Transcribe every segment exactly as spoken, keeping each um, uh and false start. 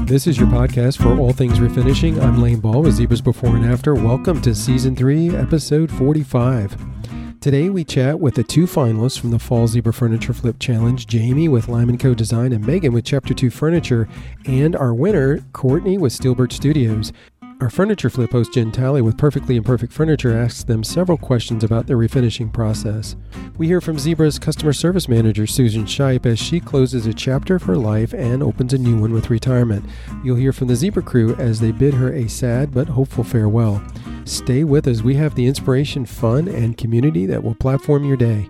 This is your podcast for all things refinishing. I'm Lane Ball with Zebras Before and After. Welcome to Season three, Episode forty-five. Today we chat with the two finalists from the Fall Zebra Furniture Flip Challenge, Jamie with Lyman Co. Design and Megan with Chapter two Furniture, and our winner, Courtney with Steelbirch Studios. Our furniture flip host, Jen Talley with Perfectly Imperfect Furniture, asks them several questions about their refinishing process. We hear from Zebra's customer service manager, Susan Shipe, as she closes a chapter of her life and opens a new one with retirement. You'll hear from the Zebra crew as they bid her a sad but hopeful farewell. Stay with us. We have the inspiration, fun, and community that will platform your day.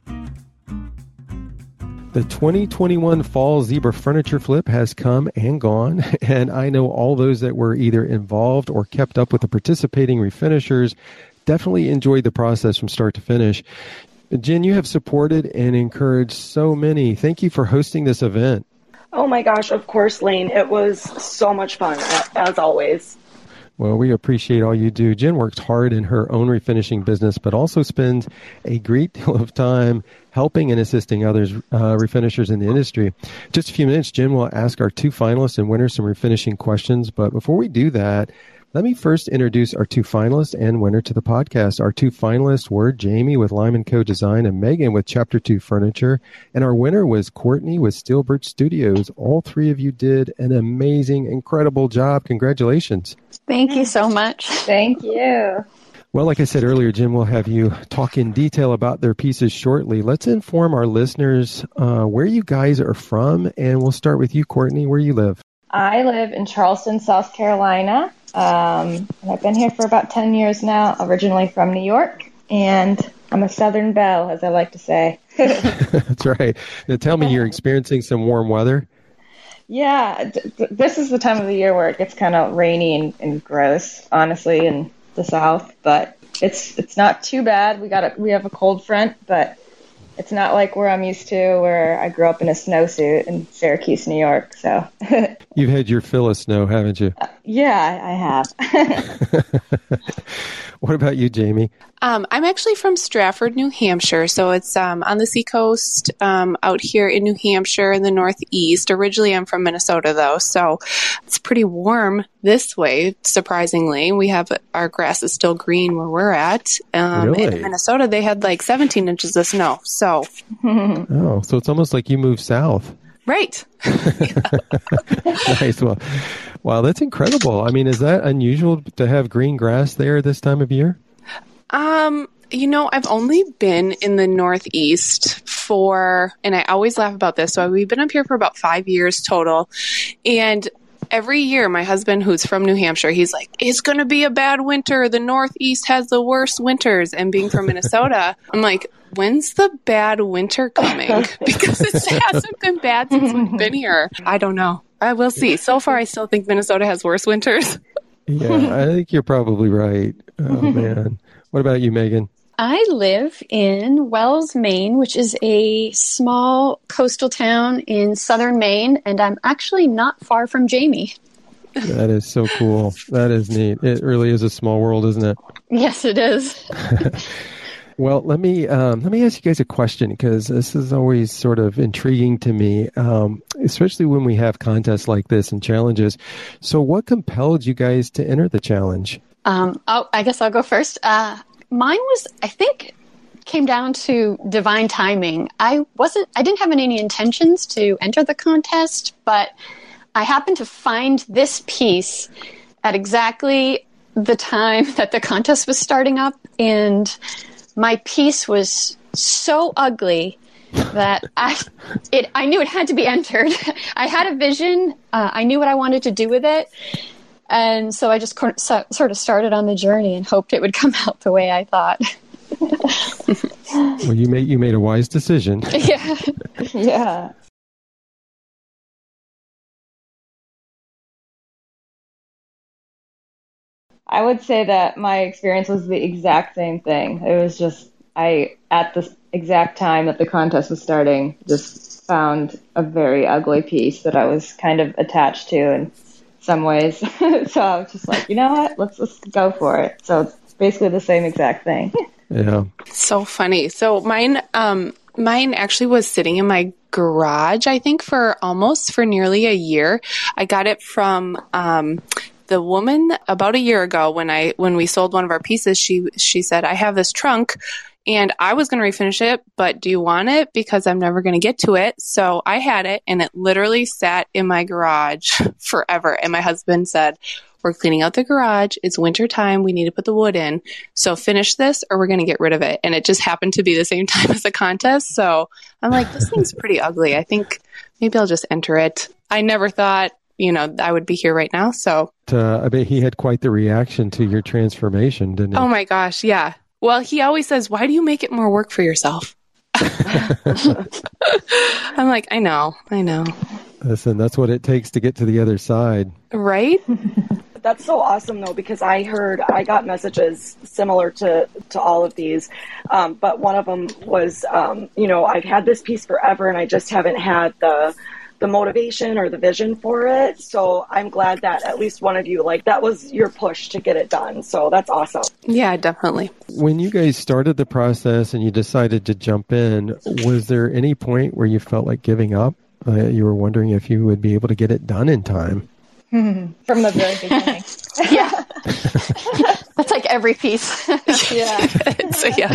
The twenty twenty-one Fall Zebra Furniture Flip has come and gone, and I know all those that were either involved or kept up with the participating refinishers definitely enjoyed the process from start to finish. Jen, you have supported and encouraged so many. Thank you for hosting this event. Oh my gosh, of course, Lane. It was so much fun, as always. Well, we appreciate all you do. Jen works hard in her own refinishing business, but also spends a great deal of time helping and assisting others, uh, refinishers in the industry. Just a few minutes, Jen will ask our two finalists and winners some refinishing questions. But before we do that, let me first introduce our two finalists and winner to the podcast. Our two finalists were Jamie with Lyman Co. Design and Megan with Chapter two Furniture. And our winner was Courtney with Steelbirch Studios. All three of you did an amazing, incredible job. Congratulations. Thank you so much. Thank you. Well, like I said earlier, Jim will have you talk in detail about their pieces shortly. Let's inform our listeners uh, where you guys are from, and we'll start with you, Courtney, where you live. I live in Charleston, South Carolina. Um, and I've been here for about ten years now, originally from New York, and I'm a Southern belle, as I like to say. That's right. Now tell me, you're experiencing some warm weather? Yeah, d- d- this is the time of the year where it gets kind of rainy and, and gross, honestly, in the South, but it's it's not too bad. We got a, we have a cold front, but it's not like where I'm used to, where I grew up in a snowsuit in Syracuse, New York. So you've had your fill of snow, haven't you? Uh, yeah, I have. What about you, Jamie? Um, I'm actually from Stratford, New Hampshire. So it's um, on the seacoast um, out here in New Hampshire in the Northeast. Originally, I'm from Minnesota, though. So it's pretty warm this way, surprisingly. We have our grass is still green where we're at. Um, really? In Minnesota, they had like seventeen inches of snow. So, oh, so it's almost like you moved south. Right. Nice. Well, wow, that's incredible. I mean, is that unusual to have green grass there this time of year? Um, you know, I've only been in the Northeast for, and I always laugh about this, so we've been up here for about five years total. And every year, my husband, who's from New Hampshire, he's like, it's going to be a bad winter. The Northeast has the worst winters. And being from Minnesota, I'm like, when's the bad winter coming? Because it hasn't been bad since we've been here. I don't know. I will see. So far, I still think Minnesota has worse winters. Yeah, I think you're probably right. Oh, man. What about you, Megan? I live in Wells, Maine, which is a small coastal town in southern Maine, and I'm actually not far from Jamie. That is so cool. That is neat. It really is a small world, isn't it? Yes, it is. Well, let me um, let me ask you guys a question, because this is always sort of intriguing to me, um, especially when we have contests like this and challenges. So what compelled you guys to enter the challenge? Um, oh, I guess I'll go first. Uh, mine was, I think, came down to divine timing. I wasn't, I didn't have any intentions to enter the contest, but I happened to find this piece at exactly the time that the contest was starting up, and my piece was so ugly that I it I knew it had to be entered. I had a vision. Uh, I knew what I wanted to do with it. And so I just co- so, sort of started on the journey and hoped it would come out the way I thought. Well, you made you made a wise decision. Yeah. Yeah. I would say that my experience was the exact same thing. It was just, I, at the exact time that the contest was starting, just found a very ugly piece that I was kind of attached to in some ways. So I was just like, you know what, let's let's go for it. So it's basically the same exact thing. Yeah. So funny. So mine, um, Mine actually was sitting in my garage, I think, for almost for nearly a year. I got it from um, the woman about a year ago when I when we sold one of our pieces. She she said, I have this trunk and I was going to refinish it, but do you want it? Because I'm never going to get to it. So I had it and it literally sat in my garage forever. And my husband said, we're cleaning out the garage. It's winter time. We need to put the wood in. So finish this or we're going to get rid of it. And it just happened to be the same time as the contest. So I'm like, this thing's pretty ugly. I think maybe I'll just enter it. I never thought, you know, I would be here right now. So uh, I bet he had quite the reaction to your transformation, didn't he? Oh my gosh. Yeah. Well, he always says, why do you make it more work for yourself? I'm like, I know, I know. Listen, that's what it takes to get to the other side. Right? That's so awesome, though, because I heard, I got messages similar to, to all of these, um, but one of them was, um, you know, I've had this piece forever and I just haven't had the the motivation or the vision for it. So I'm glad that at least one of you, like, that was your push to get it done. So that's awesome. Yeah, definitely. When you guys started the process and you decided to jump in, was there any point where you felt like giving up? Uh, you were wondering if you would be able to get it done in time? From the very beginning. Yeah. That's like every piece. Yeah. So, yeah.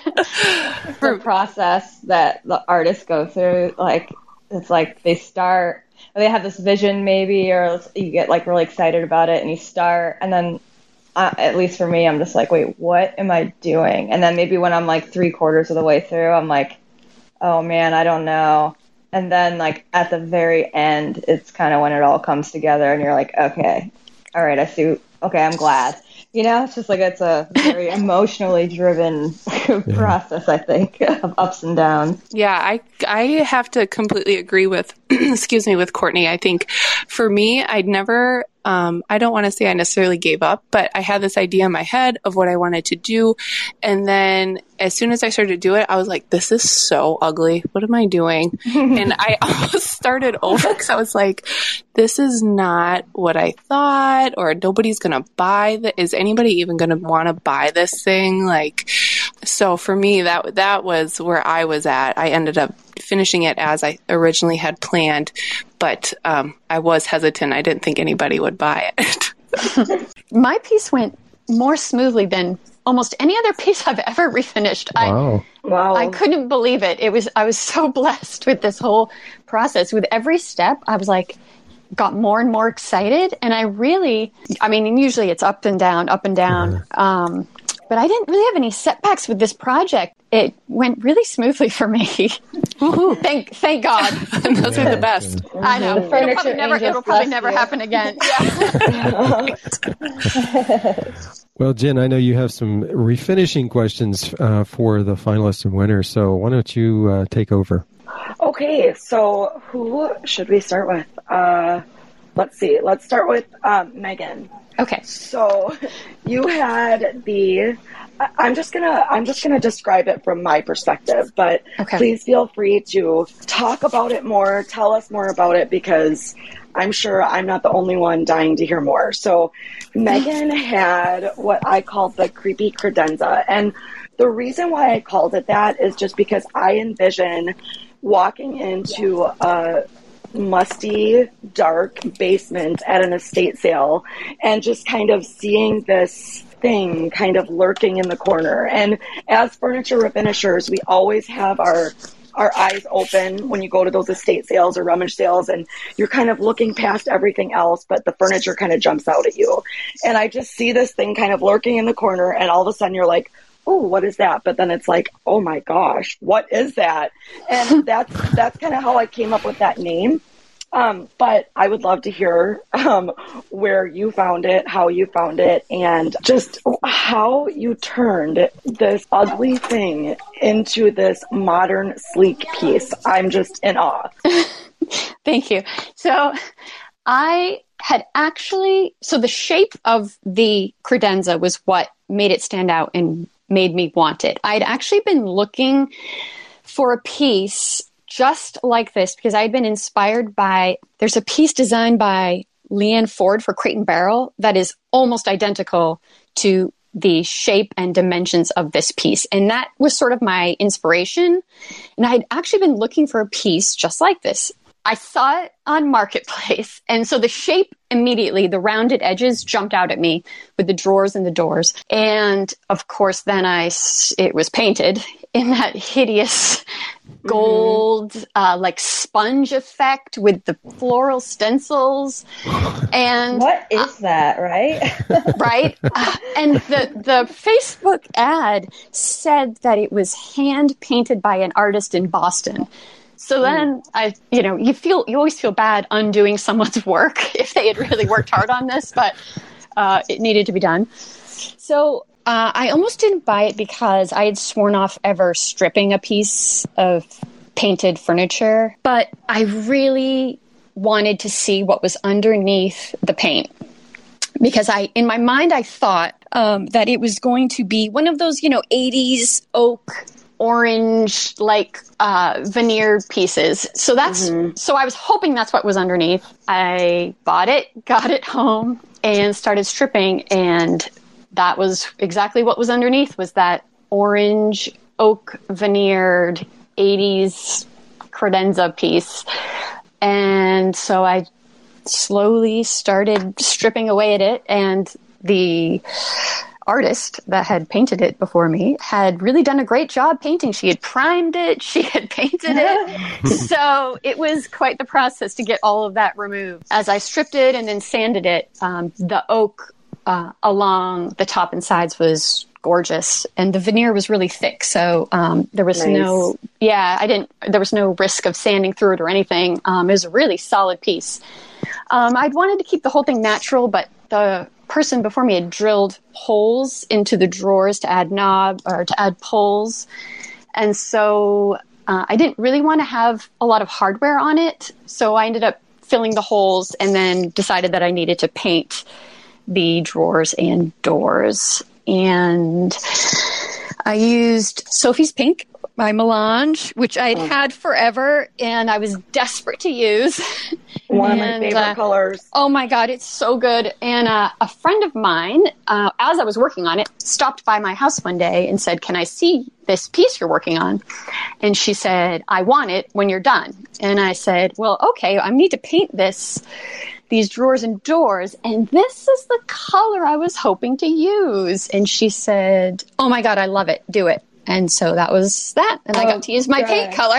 The process that the artists go through, like, it's like they start, they have this vision maybe, or you get like really excited about it and you start, and then uh, at least for me, I'm just like, wait, what am I doing? And then maybe when I'm like three quarters of the way through, I'm like, oh man, I don't know. And then like at the very end, it's kind of when it all comes together and you're like, okay, all right, I see. Okay, I'm glad. You know, it's just like it's a very emotionally driven process, I think, of ups and downs. Yeah, I I have to completely agree with, excuse me, with Courtney. I think for me, I'd never, um, I don't want to say I necessarily gave up, but I had this idea in my head of what I wanted to do. And then as soon as I started to do it, I was like, this is so ugly. What am I doing? And I almost started over because I was like, this is not what I thought, or nobody's going to buy that. Is anybody even going to want to buy this thing? Like, so for me, that, that was where I was at. I ended up finishing it as I originally had planned, but um, I was hesitant. I didn't think anybody would buy it. My piece went more smoothly than almost any other piece I've ever refinished. Wow. I, Wow. I couldn't believe it. It was, I was so blessed with this whole process. With every step, I was like, got more and more excited. And I really, I mean, usually it's up and down, up and down. Uh-huh. Um, but I didn't really have any setbacks with this project. It went really smoothly for me. thank, thank God. Those are the best. I know. The It'll probably never, it'll probably never you. happen again. Yeah. Well, Jen, I know you have some refinishing questions uh, for the finalists and winners, so why don't you uh, take over? Okay, so who should we start with? Uh, let's see. Let's start with um, Megan. Okay. So you had the. I'm just gonna. I'm just gonna describe it from my perspective, but okay. Please feel free to talk about it more. Tell us more about it because I'm sure I'm not the only one dying to hear more. So Megan had what I called the creepy credenza, and the reason why I called it that is just because I envision walking into a musty, dark basement at an estate sale and just kind of seeing this thing kind of lurking in the corner. And as furniture refinishers, we always have our our eyes open when you go to those estate sales or rummage sales, and you're kind of looking past everything else, but the furniture kind of jumps out at you. And I just see this thing kind of lurking in the corner, and all of a sudden you're like, oh, what is that? But then it's like, oh my gosh, what is that? And that's that's kind of how I came up with that name. Um, but I would love to hear um, where you found it, how you found it, and just how you turned this ugly thing into this modern, sleek piece. I'm just in awe. Thank you. So I had actually, so the shape of the credenza was what made it stand out and made me want it. I'd actually been looking for a piece just like this because I'd been inspired by, there's a piece designed by Leanne Ford for Crate and Barrel that is almost identical to the shape and dimensions of this piece. And that was sort of my inspiration. And I had actually been looking for a piece just like this. I saw it on Marketplace. And so the shape immediately, the rounded edges jumped out at me with the drawers and the doors. And of course, then I, it was painted in that hideous gold, mm-hmm. uh, like sponge effect with the floral stencils. And what is uh, that, right? right. Uh, and the, the Facebook ad said that it was hand painted by an artist in Boston. So then I, you know, you feel, you always feel bad undoing someone's work if they had really worked hard on this, but uh, it needed to be done. So uh, I almost didn't buy it because I had sworn off ever stripping a piece of painted furniture, but I really wanted to see what was underneath the paint. Because I, in my mind, I thought um, that it was going to be one of those, you know, eighties oak orange like uh, veneer pieces. So that's mm-hmm. so I was hoping that's what was underneath. I bought it, got it home, and started stripping, and that was exactly what was underneath, was that orange oak veneered eighties credenza piece. And so I slowly started stripping away at it, and the artist that had painted it before me had really done a great job painting. She had primed it, she had painted it. So it was quite the process to get all of that removed. As I stripped it and then sanded it, um, the oak uh, along the top and sides was gorgeous, and the veneer was really thick. So um, there was nice. no, yeah, I didn't, there was no risk of sanding through it or anything. Um, it was a really solid piece. Um, I'd wanted to keep the whole thing natural, but the person before me had drilled holes into the drawers to add knob or to add pulls. And so uh, I didn't really want to have a lot of hardware on it. So I ended up filling the holes and then decided that I needed to paint the drawers and doors. And I used Sophie's Pink by Melange, which I'd oh. had forever, and I was desperate to use. One and, of my favorite uh, colors. Oh my God, it's so good. And uh, a friend of mine, uh, as I was working on it, stopped by my house one day and said, "Can I see this piece you're working on?" And she said, "I want it when you're done." And I said, "Well, okay, I need to paint this, these drawers and doors, and this is the color I was hoping to use." And she said, "Oh my God, I love it. Do it." And so that was that. And oh, I got to use my God. paint color.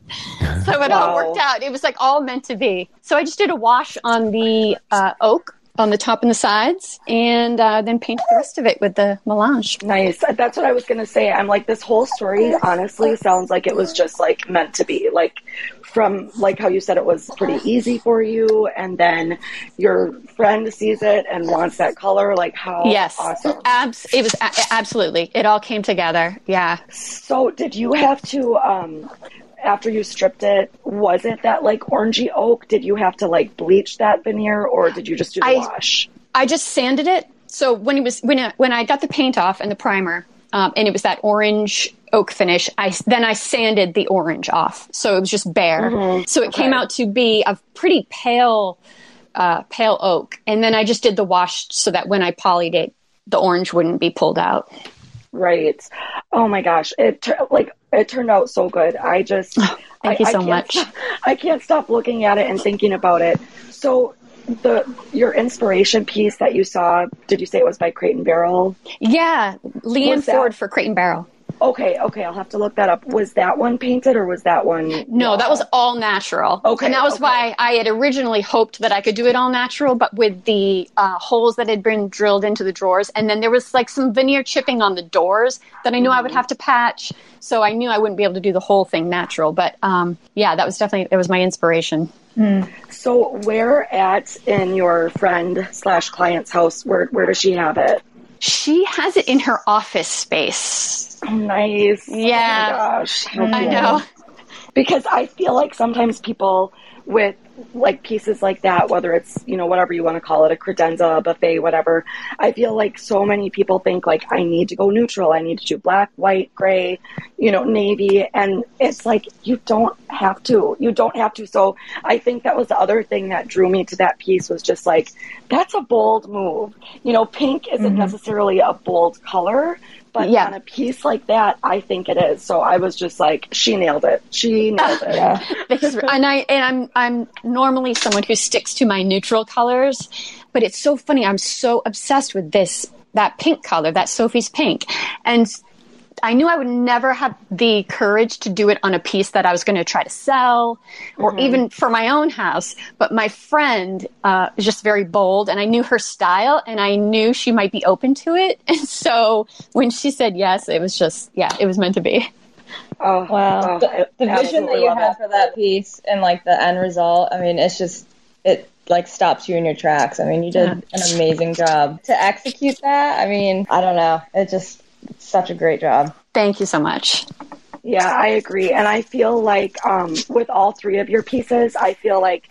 So it wow. all worked out. It was like all meant to be. So I just did a wash on the uh, oak on the top and the sides, and uh, then painted the rest of it with the Melange. Nice. That's what I was going to say. I'm like, this whole story honestly sounds like it was just like meant to be. Like from like how you said it was pretty easy for you, and then your friend sees it and wants that color. Like how yes. awesome. Abs- it was a- absolutely. It all came together. Yeah. So did you have to, um, after you stripped it, was it that like orangey oak? Did you have to like bleach that veneer, or did you just do the I, wash? I just sanded it. So when it was when it, when I got the paint off and the primer, um, and it was that orange oak finish, I then I sanded the orange off, so it was just bare. Mm-hmm. So it okay. came out to be a pretty pale, uh, pale oak. And then I just did the wash so that when I polyed it, the orange wouldn't be pulled out. Right. Oh my gosh. It like it turned out so good. I just oh, thank I, you so I much. Stop, I can't stop looking at it and thinking about it. So the your inspiration piece that you saw, did you say it was by Crate and Barrel? Yeah, Leanne Ford for Crate and Barrel. Okay, okay, I'll have to look that up. Was that one painted or was that one? No, that was all natural. Okay. And that was okay. why I had originally hoped that I could do it all natural, but with the uh, holes that had been drilled into the drawers. And then there was like some veneer chipping on the doors that I knew mm-hmm. I would have to patch. So I knew I wouldn't be able to do the whole thing natural. But um, yeah, that was definitely, it was my inspiration. Mm. So where at in your friend slash client's house, where, where does she have it? She has it in her office space. Oh, nice. Yeah. Oh my gosh. I know. Because I feel like sometimes people with like pieces like that, whether it's, you know, whatever you want to call it, a credenza, a buffet, whatever, I feel like so many people think like, I need to go neutral. I need to do black, white, gray, you know, navy. And it's like, you don't have to, you don't have to. So I think that was the other thing that drew me to that piece, was just like, that's a bold move. You know, pink isn't mm-hmm. necessarily a bold color, but yeah. on a piece like that, I think it is. So I was just like, she nailed it. She nailed it. Yeah. Because and I and I'm I'm normally someone who sticks to my neutral colors, but it's so funny. I'm so obsessed with this that pink color, that Sophie's pink, and I knew I would never have the courage to do it on a piece that I was going to try to sell, or mm-hmm. even for my own house. But my friend uh, is just very bold, and I knew her style, and I knew she might be open to it. And so when she said yes, it was just, yeah, it was meant to be. Oh, wow. Oh, the, the vision that you had for that piece and like the end result, I mean, it's just, it like stops you in your tracks. I mean, you did yeah. an amazing job to execute that. I mean, I don't know. It just, such a great job. Thank you so much. Yeah, I agree. And I feel like um, with all three of your pieces, I feel like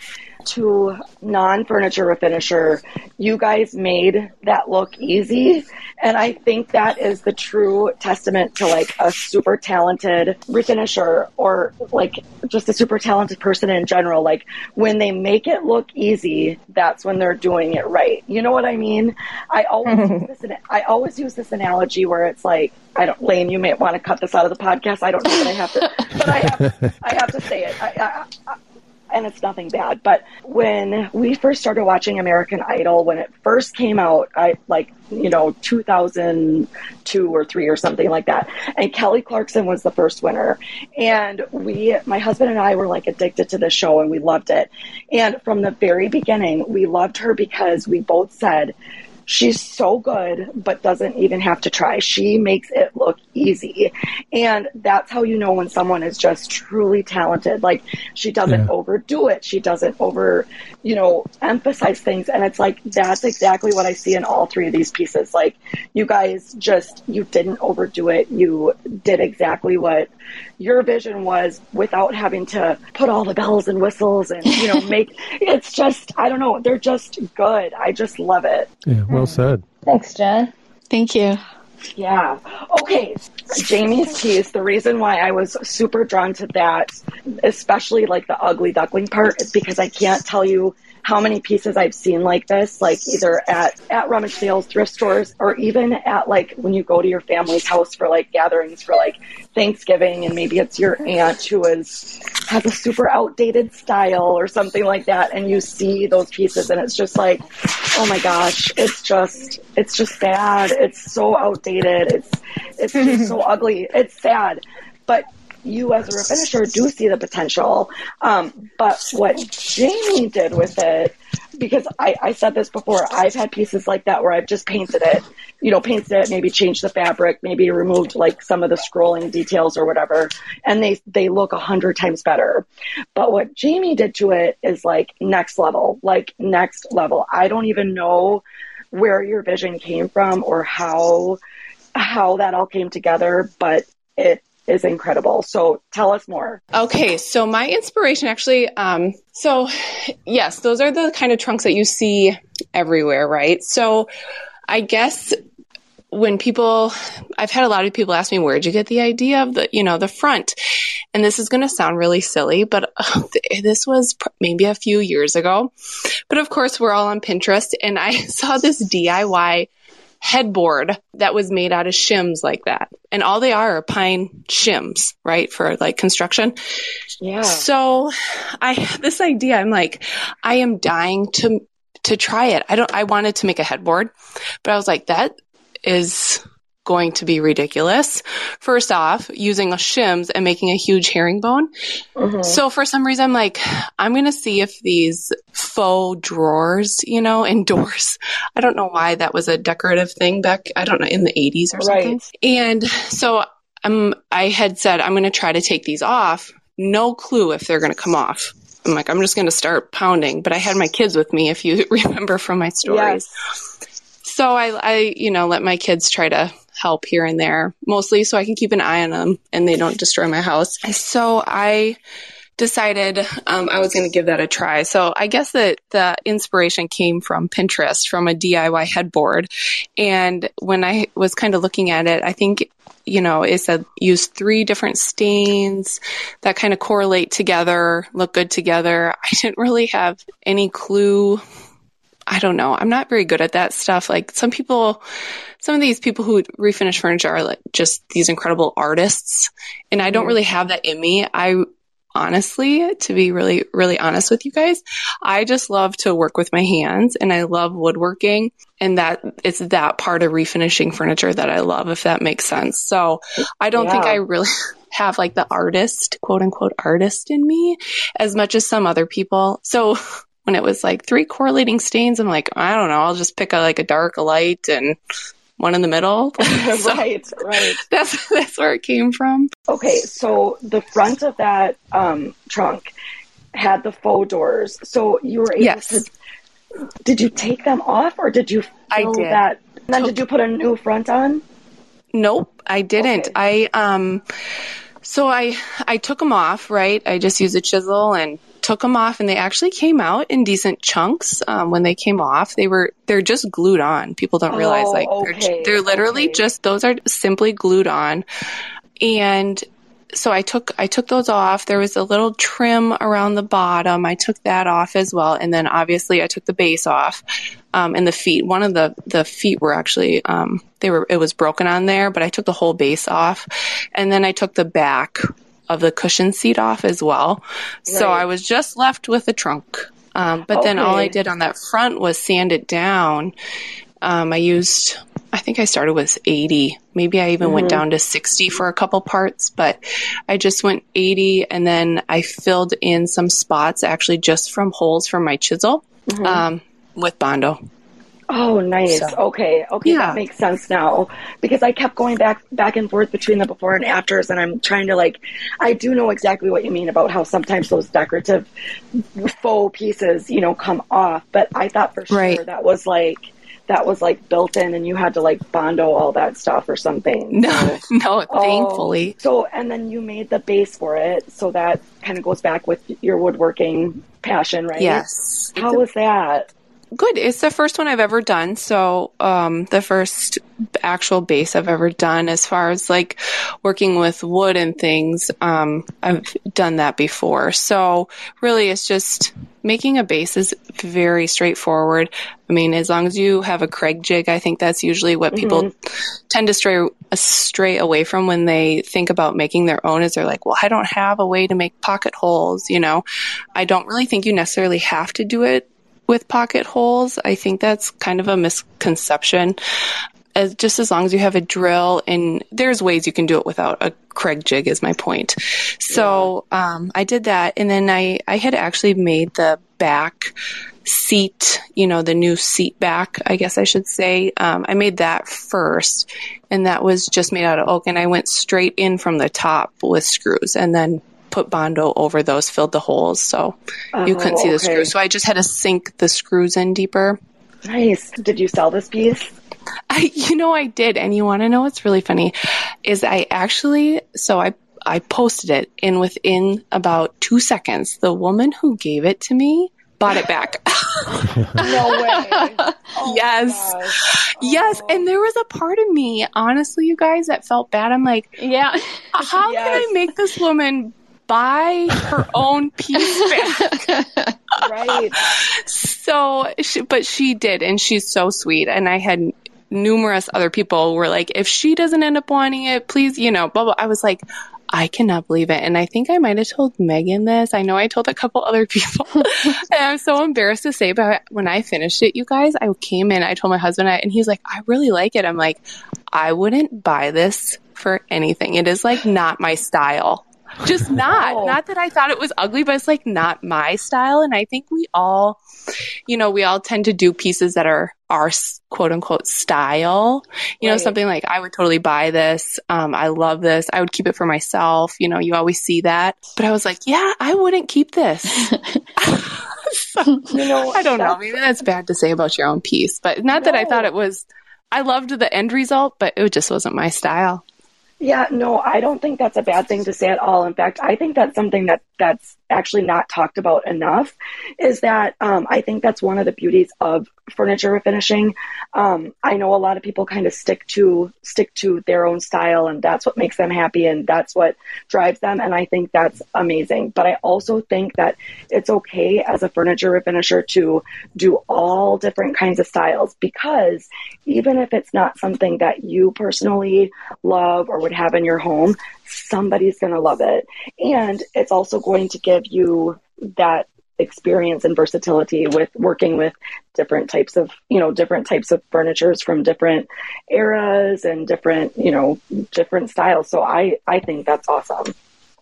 to non-furniture refinisher, you guys made that look easy. And I think that is the true testament to like a super talented refinisher, or like just a super talented person in general. Like when they make it look easy, that's when they're doing it right. You know what I mean? I always use this, I always use this analogy where it's like, I don't, Lane, you may want to cut this out of the podcast. I don't know, but I have to, but I have, I have to say it. I, I, I, and it's nothing bad. But when we first started watching American Idol, when it first came out, I like, you know, two thousand two or three or something like that. And Kelly Clarkson was the first winner. And we, my husband and I were like addicted to the show, and we loved it. And from the very beginning, we loved her because we both said, she's so good, but doesn't even have to try. She makes it look easy. And that's how you know when someone is just truly talented. Like, she doesn't yeah. overdo it. She doesn't over, you know, emphasize things. And it's like, that's exactly what I see in all three of these pieces. Like, you guys just, you didn't overdo it. You did exactly what your vision was without having to put all the bells and whistles and, you know, make, it's just, I don't know, they're just good. I just love it. Yeah, well said. Thanks, Jen. Thank you. Yeah. Okay. Jamie's piece, the reason why I was super drawn to that, especially like the ugly duckling part, is because I can't tell you how many pieces I've seen like this, like either at, at rummage sales, thrift stores, or even at like when you go to your family's house for like gatherings for like Thanksgiving, and maybe it's your aunt who is has a super outdated style or something like that, and you see those pieces and it's just like, oh my gosh, it's just it's just sad. It's so outdated. It's it's just so ugly. It's sad. But you as a refinisher do see the potential. Um, but what Jamie did with it, because I, I said this before, I've had pieces like that where I've just painted it, you know, painted it, maybe changed the fabric, maybe removed like some of the scrolling details or whatever, and they, they look a hundred times better. But what Jamie did to it is like next level, like next level. I don't even know where your vision came from or how, how that all came together, but it is incredible. So tell us more. Okay. So my inspiration actually, um, so yes, those are the kind of trunks that you see everywhere, right? So I guess when people, I've had a lot of people ask me, where'd you get the idea of the, you know, the front? And this is going to sound really silly, but uh, this was pr- maybe a few years ago. But of course, we're all on Pinterest, and I saw this D I Y headboard that was made out of shims like that. And all they are are pine shims, right? For like construction. Yeah. So I had this idea. I'm like, I am dying to, to try it. I don't, I wanted to make a headboard, but I was like, that is going to be ridiculous. First off, using a shims and making a huge herringbone. Mm-hmm. So for some reason, I'm like, I'm going to see if these faux drawers, you know, indoors. I don't know why that was a decorative thing back, I don't know, in the eighties or something. Right. And so um, I had said, I'm going to try to take these off. No clue if they're going to come off. I'm like, I'm just going to start pounding. But I had my kids with me, if you remember from my stories. Yes. So I, I, you know, let my kids try to help here and there, mostly so I can keep an eye on them and they don't destroy my house. So I decided um, I was going to give that a try. So I guess that the inspiration came from Pinterest, from a D I Y headboard. And when I was kind of looking at it, I think, you know, it said use three different stains that kind of correlate together, look good together. I didn't really have any clue. I don't know. I'm not very good at that stuff. Like some people, some of these people who refinish furniture are like just these incredible artists. And I don't really have that in me. I honestly, to be really, really honest with you guys, I just love to work with my hands and I love woodworking. And that it's that part of refinishing furniture that I love, if that makes sense. So I don't yeah. think I really have like the artist, quote unquote, artist in me as much as some other people. So when it was like three correlating stains, I'm like, I don't know, I'll just pick a, like a dark, a light, and one in the middle. So right, right. That's that's where it came from. Okay, so the front of that um, trunk had the faux doors. So you were able yes. to, did you take them off or did you fill I did. that? And then Took, did you put a new front on? Nope, I didn't. Okay. I, um, so I, I took them off, right? I just used a chisel and took them off, and they actually came out in decent chunks. Um, when they came off, they were, they're just glued on. People don't realize oh, like okay. they're, they're literally okay. just, those are simply glued on. And so I took, I took those off. There was a little trim around the bottom. I took that off as well. And then obviously I took the base off, um, and the feet. One of the, the feet were actually, um, they were, it was broken on there, but I took the whole base off. And then I took the back of the cushion seat off as well. Right. So I was just left with the trunk. Um, but okay. then all I did on that front was sand it down. Um, I used, I think I started with eighty. Maybe I even mm-hmm. went down to sixty for a couple parts, but I just went eighty, and then I filled in some spots actually just from holes from my chisel, mm-hmm. um, with Bondo. Oh, nice. So, okay. Okay. Yeah. That makes sense now, because I kept going back, back and forth between the before and afters. And I'm trying to like, I do know exactly what you mean about how sometimes those decorative faux pieces, you know, come off, but I thought for sure right. that was like, that was like built in and you had to like Bondo all that stuff or something. No, so, no, thankfully. Oh, so, and then you made the base for it. So that kind of goes back with your woodworking passion, right? Yes. How was that? Good. It's the first one I've ever done. So, um, the first actual base I've ever done as far as like working with wood and things. Um, I've done that before. So really it's just making a base is very straightforward. I mean, as long as you have a Craig jig, I think that's usually what people mm-hmm. tend to stray, stray away from when they think about making their own, is they're like, well, I don't have a way to make pocket holes. You know, I don't really think you necessarily have to do it with pocket holes. I think that's kind of a misconception. As just as long as you have a drill, and there's ways you can do it without a Craig jig is my point. So yeah. um, I did that, and then I, I had actually made the back seat, you know, the new seat back, I guess I should say. Um, I made that first, and that was just made out of oak, and I went straight in from the top with screws, and then put Bondo over those, filled the holes so oh, you couldn't see the okay. screws. So I just had to sink the screws in deeper. Nice. Did you sell this piece? I, you know, I did. And you want to know what's really funny is I actually, so I, I posted it, and within about two seconds, the woman who gave it to me bought it back. No way. Oh yes. Oh. Yes. And there was a part of me, honestly, you guys, that felt bad. I'm like, yeah, how yes. can I make this woman buy her own piece back? Right. So, she, but she did, and she's so sweet. And I had numerous other people were like, if she doesn't end up wanting it, please, you know, blah, blah. I was like, I cannot believe it. And I think I might have told Megan this. I know I told a couple other people. And I'm so embarrassed to say, but when I finished it, you guys, I came in, I told my husband, I, and he's like, I really like it. I'm like, I wouldn't buy this for anything. It is like not my style. Just not. Oh. Not that I thought it was ugly, but it's like not my style. And I think we all, you know, we all tend to do pieces that are our quote unquote style. You right. know, something like I would totally buy this. Um, I love this. I would keep it for myself. You know, you always see that. But I was like, yeah, I wouldn't keep this. So, you know, I don't know. Maybe that's bad to say about your own piece, but not no. that I thought it was, I loved the end result, but it just wasn't my style. Yeah, no, I don't think that's a bad thing to say at all. In fact, I think that's something that that's actually not talked about enough is that um, I think that's one of the beauties of furniture refinishing. Um, I know a lot of people kind of stick to stick to their own style, and that's what makes them happy, and that's what drives them. And I think that's amazing. But I also think that it's okay as a furniture refinisher to do all different kinds of styles, because even if it's not something that you personally love or would have in your home, somebody's going to love it. And it's also going to give you that experience and versatility with working with different types of, you know, different types of furnitures from different eras and different, you know, different styles. So I, I think that's awesome.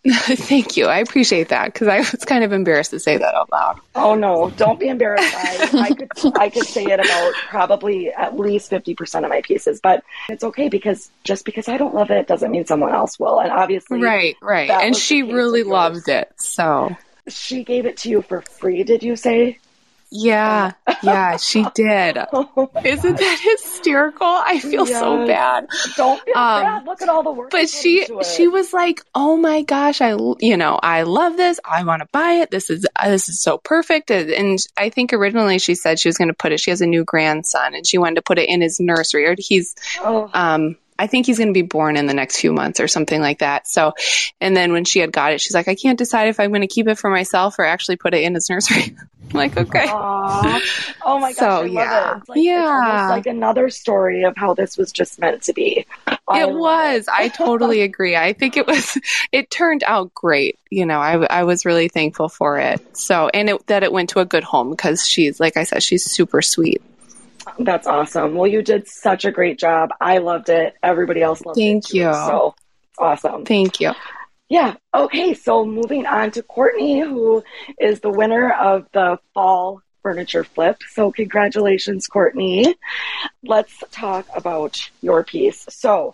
Thank you. I appreciate that, because I was kind of embarrassed to say that out loud. Oh no, don't be embarrassed. I, I could I could say it about probably at least fifty percent of my pieces, but it's okay, because just because I don't love it doesn't mean someone else will. And obviously, right, right. And she really loved it. So she gave it to you for free, did you say? Yeah, yeah, she did. Oh Isn't that hysterical? I feel yes. so bad. Don't feel um, bad. Look at all the work. But she, she was like, "Oh my gosh, I, you know, I love this. I want to buy it. This is, uh, this is so perfect." And I think originally she said she was going to put it. She has a new grandson, and she wanted to put it in his nursery. Or he's, oh. um. I think he's going to be born in the next few months or something like that. So, and then when she had got it, she's like, I can't decide if I'm going to keep it for myself or actually put it in his nursery. I'm like, okay. Aww. Oh my gosh, so, I love yeah. it. It's like, yeah. It's almost like another story of how this was just meant to be. I it was. It. I totally agree. I think it was, it turned out great. You know, I, I was really thankful for it. So, and it, that it went to a good home, because she's, like I said, she's super sweet. That's awesome. Well, you did such a great job. I loved it. Everybody else loved Thank it too. you. So awesome. Thank you. Yeah. Okay. So moving on to Courtney, who is the winner of the fall furniture flip. So congratulations, Courtney. Let's talk about your piece. So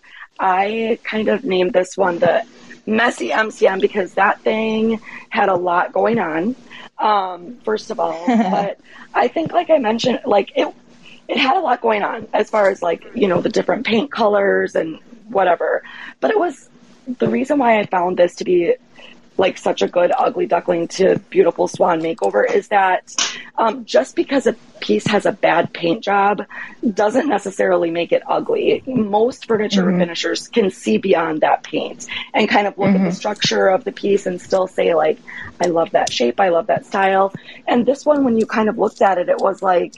I kind of named this one the Messy M C M, because that thing had a lot going on. Um, first of all, but I think, like I mentioned, like it, It had a lot going on as far as, like, you know, the different paint colors and whatever. But it was the reason why I found this to be like such a good ugly duckling to beautiful swan makeover is that um, just because a piece has a bad paint job doesn't necessarily make it ugly. Most furniture mm-hmm. refinishers can see beyond that paint and kind of look mm-hmm. at the structure of the piece and still say, like, I love that shape, I love that style. And this one, when you kind of looked at it, it was like,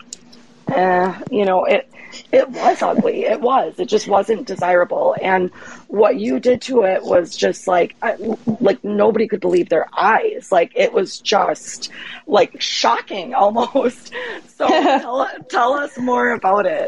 Uh, you know, it it was ugly. It was. It just wasn't desirable. And what you did to it was just like, I, like nobody could believe their eyes. Like it was just like shocking almost. So tell, tell us more about it.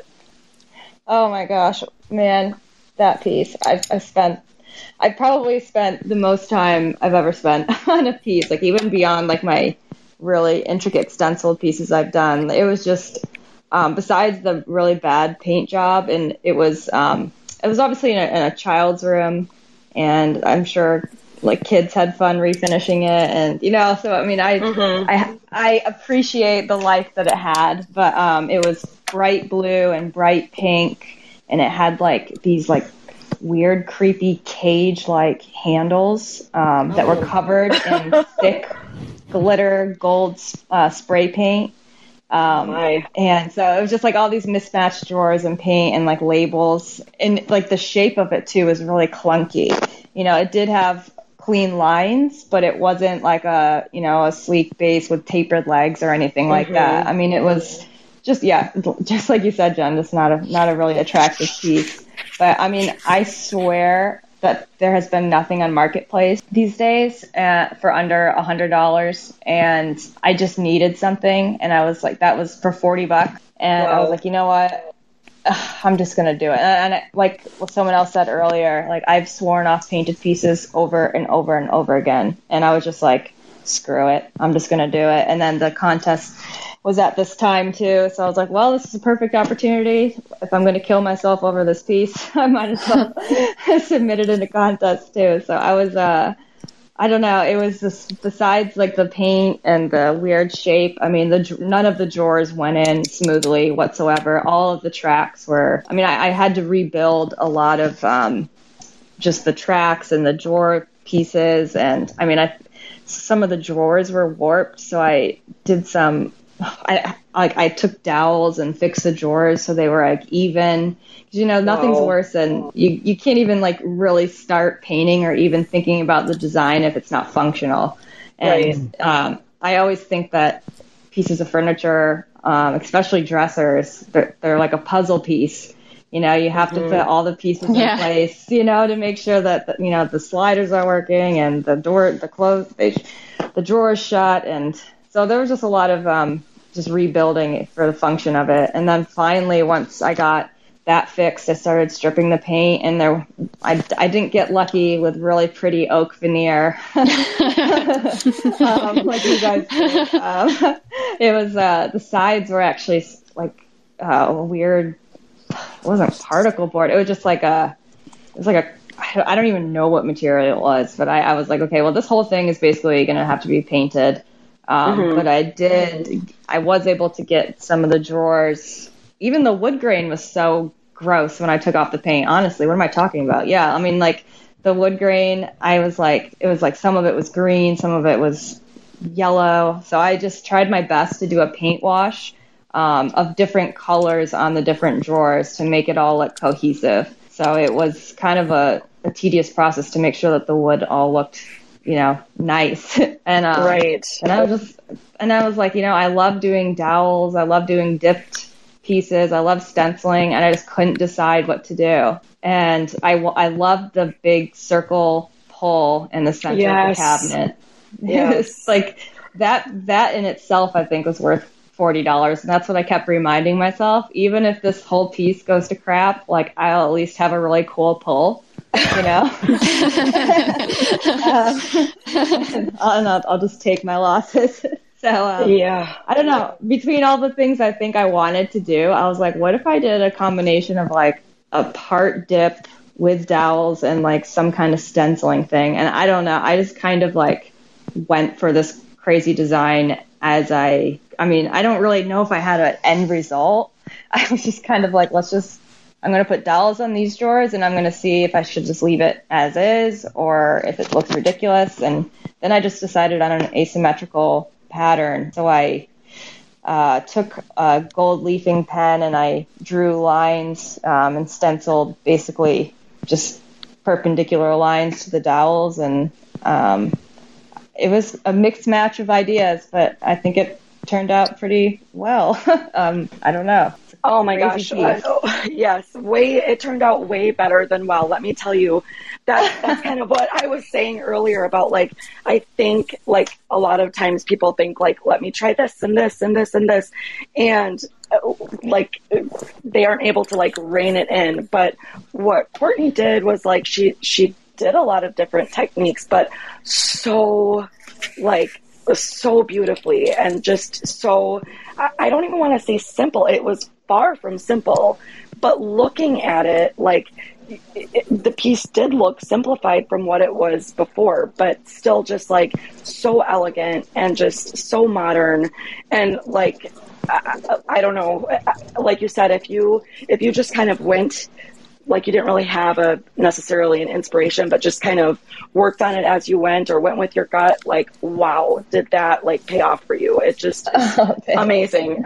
Oh my gosh, man, that piece. I've, I've spent, I probably spent the most time I've ever spent on a piece, like even beyond like my really intricate stenciled pieces I've done. It was just, Um, besides the really bad paint job, and it was um, it was obviously in a, in a child's room, and I'm sure like kids had fun refinishing it, and you know, so I mean, I mm-hmm. I I appreciate the life that it had, but um, it was bright blue and bright pink, and it had like these like weird, creepy cage-like handles um, that were covered in thick glitter gold uh, spray paint. Um, and so it was just like all these mismatched drawers and paint and like labels, and like the shape of it too was really clunky. You know, it did have clean lines, but it wasn't like a, you know, a sleek base with tapered legs or anything like mm-hmm. that. I mean, it was just, yeah, just like you said, Jen, just not a, not a really attractive piece. But I mean, I swear that there has been nothing on Marketplace these days uh, for under a hundred dollars, and I just needed something, and I was like, that was for forty bucks, and wow. I was like, you know what, Ugh, I'm just gonna do it. And, and like what someone else said earlier, like I've sworn off painted pieces over and over and over again, and I was just like, screw it, I'm just gonna do it. And then the contest was at this time too, so I was like, well, this is a perfect opportunity. If I'm going to kill myself over this piece, I might as well submit it in a contest too. So I was, uh, I don't know, it was just, besides like the paint and the weird shape, I mean, the none of the drawers went in smoothly whatsoever. All of the tracks were, I mean, I, I had to rebuild a lot of um, just the tracks and the drawer pieces, and I mean, I some of the drawers were warped, so I did some. I like I took dowels and fixed the drawers so they were like even. You know, nothing's Whoa. worse than you. You can't even like really start painting or even thinking about the design if it's not functional. And Right. um, I always think that pieces of furniture, um, especially dressers, they're, they're like a puzzle piece. You know, you have to put all the pieces Yeah. in place, you know, to make sure that, you know, the sliders are working and the door, the clothes, they, the drawers shut. And so there was just a lot of um, just rebuilding for the function of it. And then finally, once I got that fixed, I started stripping the paint, and there, I, I didn't get lucky with really pretty oak veneer, um, like you guys did. Um, it was, uh, the sides were actually like uh, a weird, it wasn't particle board. It was just like a, it was like a, I don't even know what material it was, but I, I was like, okay, well, this whole thing is basically going to have to be painted. Um, Mhm. But I did, I was able to get some of the drawers. Even the wood grain was so gross when I took off the paint. Honestly, what am I talking about? Yeah, I mean, like the wood grain, I was like, it was like some of it was green, some of it was yellow. So I just tried my best to do a paint wash um, of different colors on the different drawers to make it all look cohesive. So it was kind of a, a tedious process to make sure that the wood all looked, you know, nice. and um, Right. And I was just, and I was like, you know, I love doing dowels. I love doing dipped pieces. I love stenciling, and I just couldn't decide what to do. And I, I loved the big circle pull in the center Yes. of the cabinet. Yes. It's like that, that in itself, I think was worth forty dollars. And that's what I kept reminding myself. Even if this whole piece goes to crap, like I'll at least have a really cool pull, you know? um, and I'll, I'll just take my losses. So, um, Yeah. I don't know. Between all the things I think I wanted to do, I was like, what if I did a combination of like a part dip with dowels and like some kind of stenciling thing? And I don't know. I just kind of like went for this crazy design as I, I mean, I don't really know if I had an end result. I was just kind of like, let's just, I'm going to put dowels on these drawers and I'm going to see if I should just leave it as is or if it looks ridiculous. And then I just decided on an asymmetrical pattern. So I uh, took a gold leafing pen and I drew lines um, and stenciled basically just perpendicular lines to the dowels. And um, it was a mixed match of ideas, but I think it turned out pretty well. um, I don't know. Oh my Crazy gosh. piece. Uh, yes. Way, it turned out way better than well. Let me tell you, that that's kind of what I was saying earlier about, like, I think like a lot of times people think like, let me try this and this and this and this. And uh, like, they aren't able to like rein it in. But what Courtney did was like, she, she did a lot of different techniques, but so like, so beautifully and just so, I, I don't even want to say simple. It was far from simple, but looking at it, like it, it, the piece did look simplified from what it was before, but still just like so elegant and just so modern. And like, I, I don't know, like you said, if you, if you just kind of went, like you didn't really have a necessarily an inspiration, but just kind of worked on it as you went or went with your gut, like, wow, did that like pay off for you? It just Oh, amazing.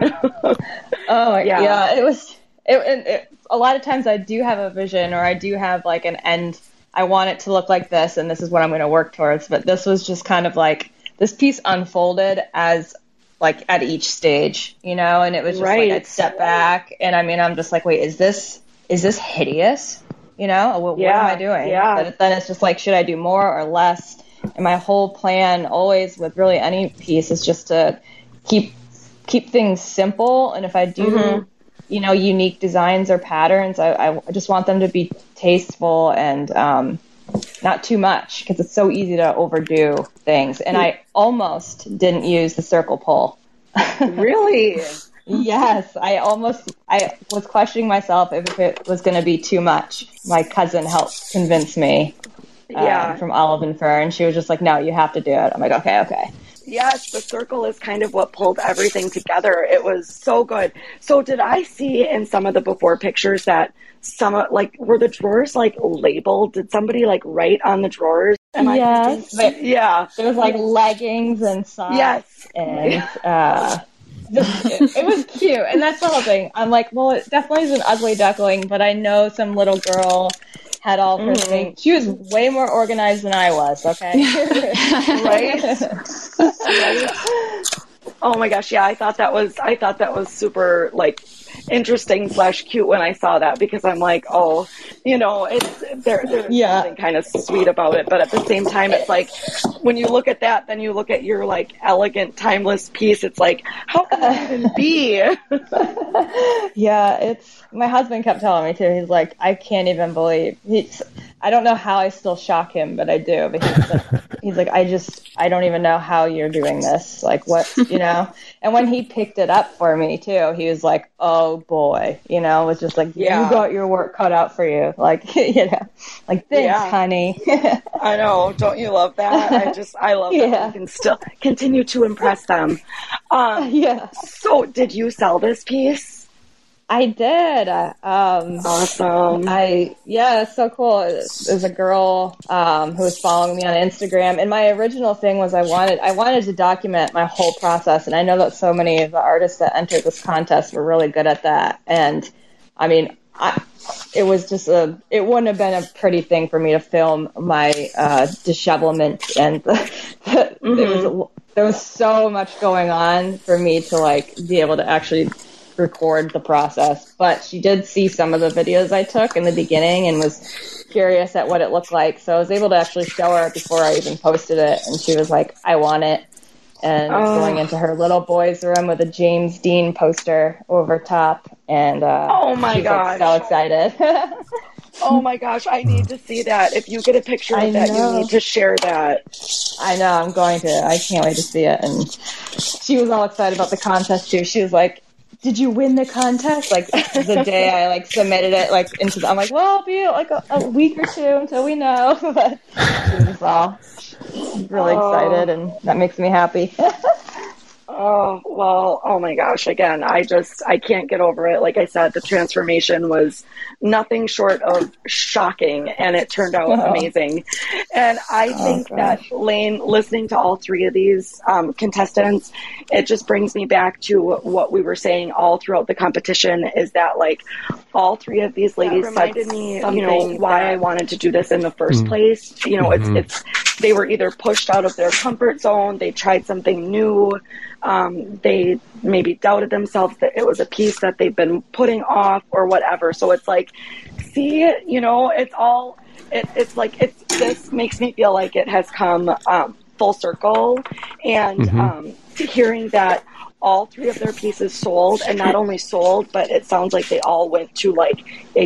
Oh, Yeah. yeah. It was, it, it, it, a lot of times I do have a vision or I do have like an end. I want it to look like this and this is what I'm going to work towards. But this was just kind of like, this piece unfolded as like at each stage, you know, and it was just Right. like I'd step back and I mean, I'm just like, wait, is this, is this hideous? You know, what, Yeah, what am I doing? yeah. But then it's just like, should I do more or less? And my whole plan always with really any piece is just to keep keep things simple. And if I do, Mhm. you know, unique designs or patterns, I, I just want them to be tasteful and um, not too much because it's so easy to overdo things. And I almost didn't use the circle pull. Really? Yes, I almost, I was questioning myself if it was going to be too much. My cousin helped convince me um, Yeah. from Olive and Fur, and she was just like, no, you have to do it. I'm like, okay, okay. Yes, the circle is kind of what pulled everything together. It was so good. So did I see in some of the before pictures that some of, like, were the drawers like labeled? Did somebody like write on the drawers? Am yes. I thinking? Yeah. There was like leggings and socks. Yes. And uh, just, it, it was cute. And that's the whole thing. I'm like, well, it definitely is an ugly duckling, but I know some little girl had all of her mm-hmm. things. She was way more organized than I was, okay? Right? Right? Oh my gosh, yeah, I thought that was I thought that was super like interesting slash cute when I saw that, because I'm like, oh, you know, it's there there's yeah. something kind of sweet about it, but at the same time it's like when you look at that, then you look at your like elegant, timeless piece, it's like, how can that even be? Yeah, it's my husband kept telling me too. He's like, I can't even believe he's I don't know how I still shock him, but I do. But he's like, he's like, I just, I don't even know how you're doing this. Like, what, you know? And when he picked it up for me, too, he was like, oh, boy. You know, it was just like, yeah. You got your work cut out for you. Like, you know, like, thanks, yeah. honey. I know. Don't you love that? I just, I love that yeah. we can still continue to impress them. Um, yeah. So, did you sell this piece? I did. Um, awesome. I yeah, it's so cool. There's a girl um, who was following me on Instagram, and my original thing was I wanted I wanted to document my whole process, and I know that so many of the artists that entered this contest were really good at that. And I mean, I, it was just a it wouldn't have been a pretty thing for me to film my uh, dishevelment, and the, the, mm-hmm. there was there was so much going on for me to like be able to actually record the process. But she did see some of the videos I took in the beginning and was curious at what it looked like, so I was able to actually show her before I even posted it, and she was like, I want it. And oh. going into her little boy's room with a James Dean poster over top, and uh oh my she's gosh, like, so excited. Oh my gosh, I need to see that. If you get a picture of I that, know. You need to share that. I know, I'm going to. I can't wait to see it. And she was all excited about the contest too. She was like, did you win the contest? Like the day I like submitted it, like into the, I'm like, well, it'll be like a, a week or two until we know. But she was all really oh. excited, and that makes me happy. Oh, well, oh my gosh. Again, I just, I can't get over it. Like I said, the transformation was nothing short of shocking, and it turned out oh. amazing. And I oh, think gosh. that, Lane, listening to all three of these um, contestants, it just brings me back to what we were saying all throughout the competition, is that like all three of these ladies said to me, you know, why I wanted to do this in the first mm. place. You know, mm-hmm. it's, it's, they were either pushed out of their comfort zone, they tried something new, Um, they maybe doubted themselves that it was a piece that they've been putting off or whatever. So it's like, see, you know, it's all, it, it's like, it's, this makes me feel like it has come um, full circle. And mm-hmm. um, hearing that all three of their pieces sold, and not only sold, but it sounds like they all went to like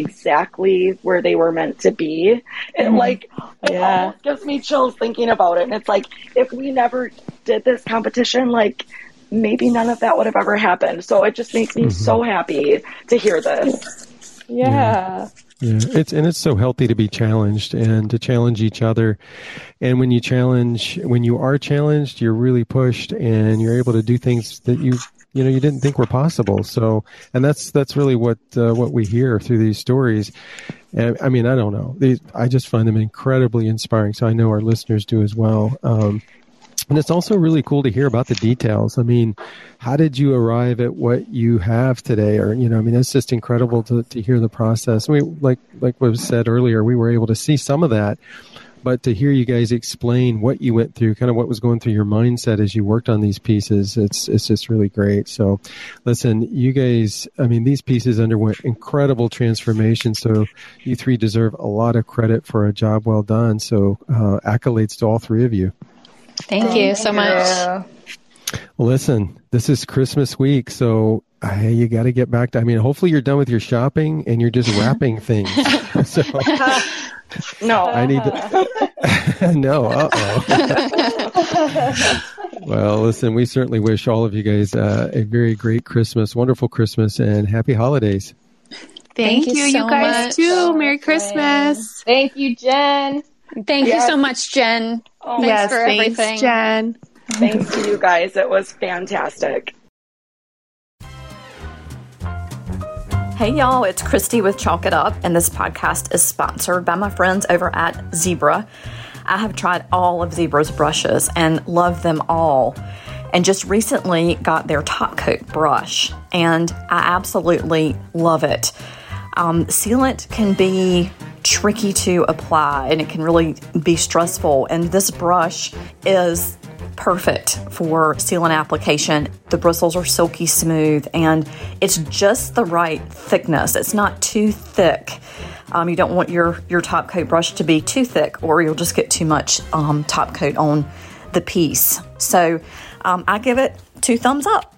exactly where they were meant to be. It mm-hmm. like, it yeah. almost gives me chills thinking about it. And it's like, if we never did this competition, like, maybe none of that would have ever happened. So it just makes me mm-hmm. so happy to hear this. Yeah. yeah. Yeah, it's and it's so healthy to be challenged and to challenge each other. And when you challenge, when you are challenged, you're really pushed, and you're able to do things that you you know you didn't think were possible. So, and that's that's really what uh, what we hear through these stories. And I mean, I don't know, these, I just find them incredibly inspiring. So I know our listeners do as well. Um, And it's also really cool to hear about the details. I mean, how did you arrive at what you have today? Or, you know, I mean, it's just incredible to, to hear the process. We, like, like was said earlier, we were able to see some of that, but to hear you guys explain what you went through, kind of what was going through your mindset as you worked on these pieces, it's, it's just really great. So listen, you guys, I mean, these pieces underwent incredible transformation. So you three deserve a lot of credit for a job well done. So, uh, accolades to all three of you. Thank, Thank you so much. Well, listen, this is Christmas week, so uh, you got to get back to, I mean, hopefully you're done with your shopping and you're just wrapping things. So no, I need to, no, uh-oh. Well, listen, we certainly wish all of you guys uh, a very great Christmas, wonderful Christmas, and happy holidays. Thank, Thank you, you, so you guys much. too. Merry Christmas. Thank you, Jen. Thank yes. you so much, Jen. Oh, thanks yes, for thanks, everything. Jen. Thanks to you guys. It was fantastic. Hey y'all, it's Christy with Chalk It Up, and this podcast is sponsored by my friends over at Zebra. I have tried all of Zebra's brushes and love them all, and just recently got their top coat brush, and I absolutely love it. Um, sealant can be tricky to apply, and it can really be stressful, and this brush is perfect for sealant application. The bristles are silky smooth, and it's just the right thickness. It's not too thick. Um, you don't want your, your top coat brush to be too thick, or you'll just get too much um, top coat on the piece. So um, I give it two thumbs up.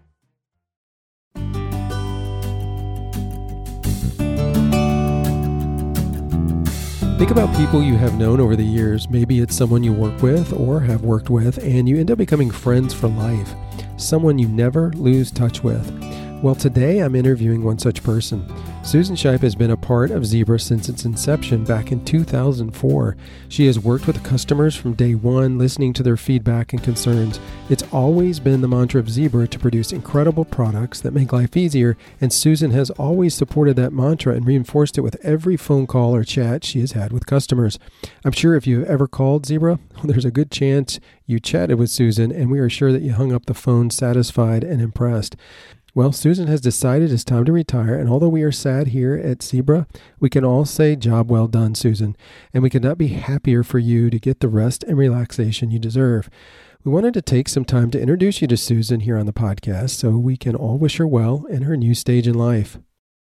Think about people you have known over the years. Maybe it's someone you work with or have worked with, and you end up becoming friends for life. Someone you never lose touch with. Well, today I'm interviewing one such person. Susan Shipe has been a part of Zebra since its inception back in two thousand four. She has worked with customers from day one, listening to their feedback and concerns. It's always been the mantra of Zebra to produce incredible products that make life easier, and Susan has always supported that mantra and reinforced it with every phone call or chat she has had with customers. I'm sure if you've ever called Zebra, there's a good chance you chatted with Susan, and we are sure that you hung up the phone satisfied and impressed. Well, Susan has decided it's time to retire, and although we are sad here at Zebra, we can all say job well done, Susan, and we could not be happier for you to get the rest and relaxation you deserve. We wanted to take some time to introduce you to Susan here on the podcast so we can all wish her well in her new stage in life.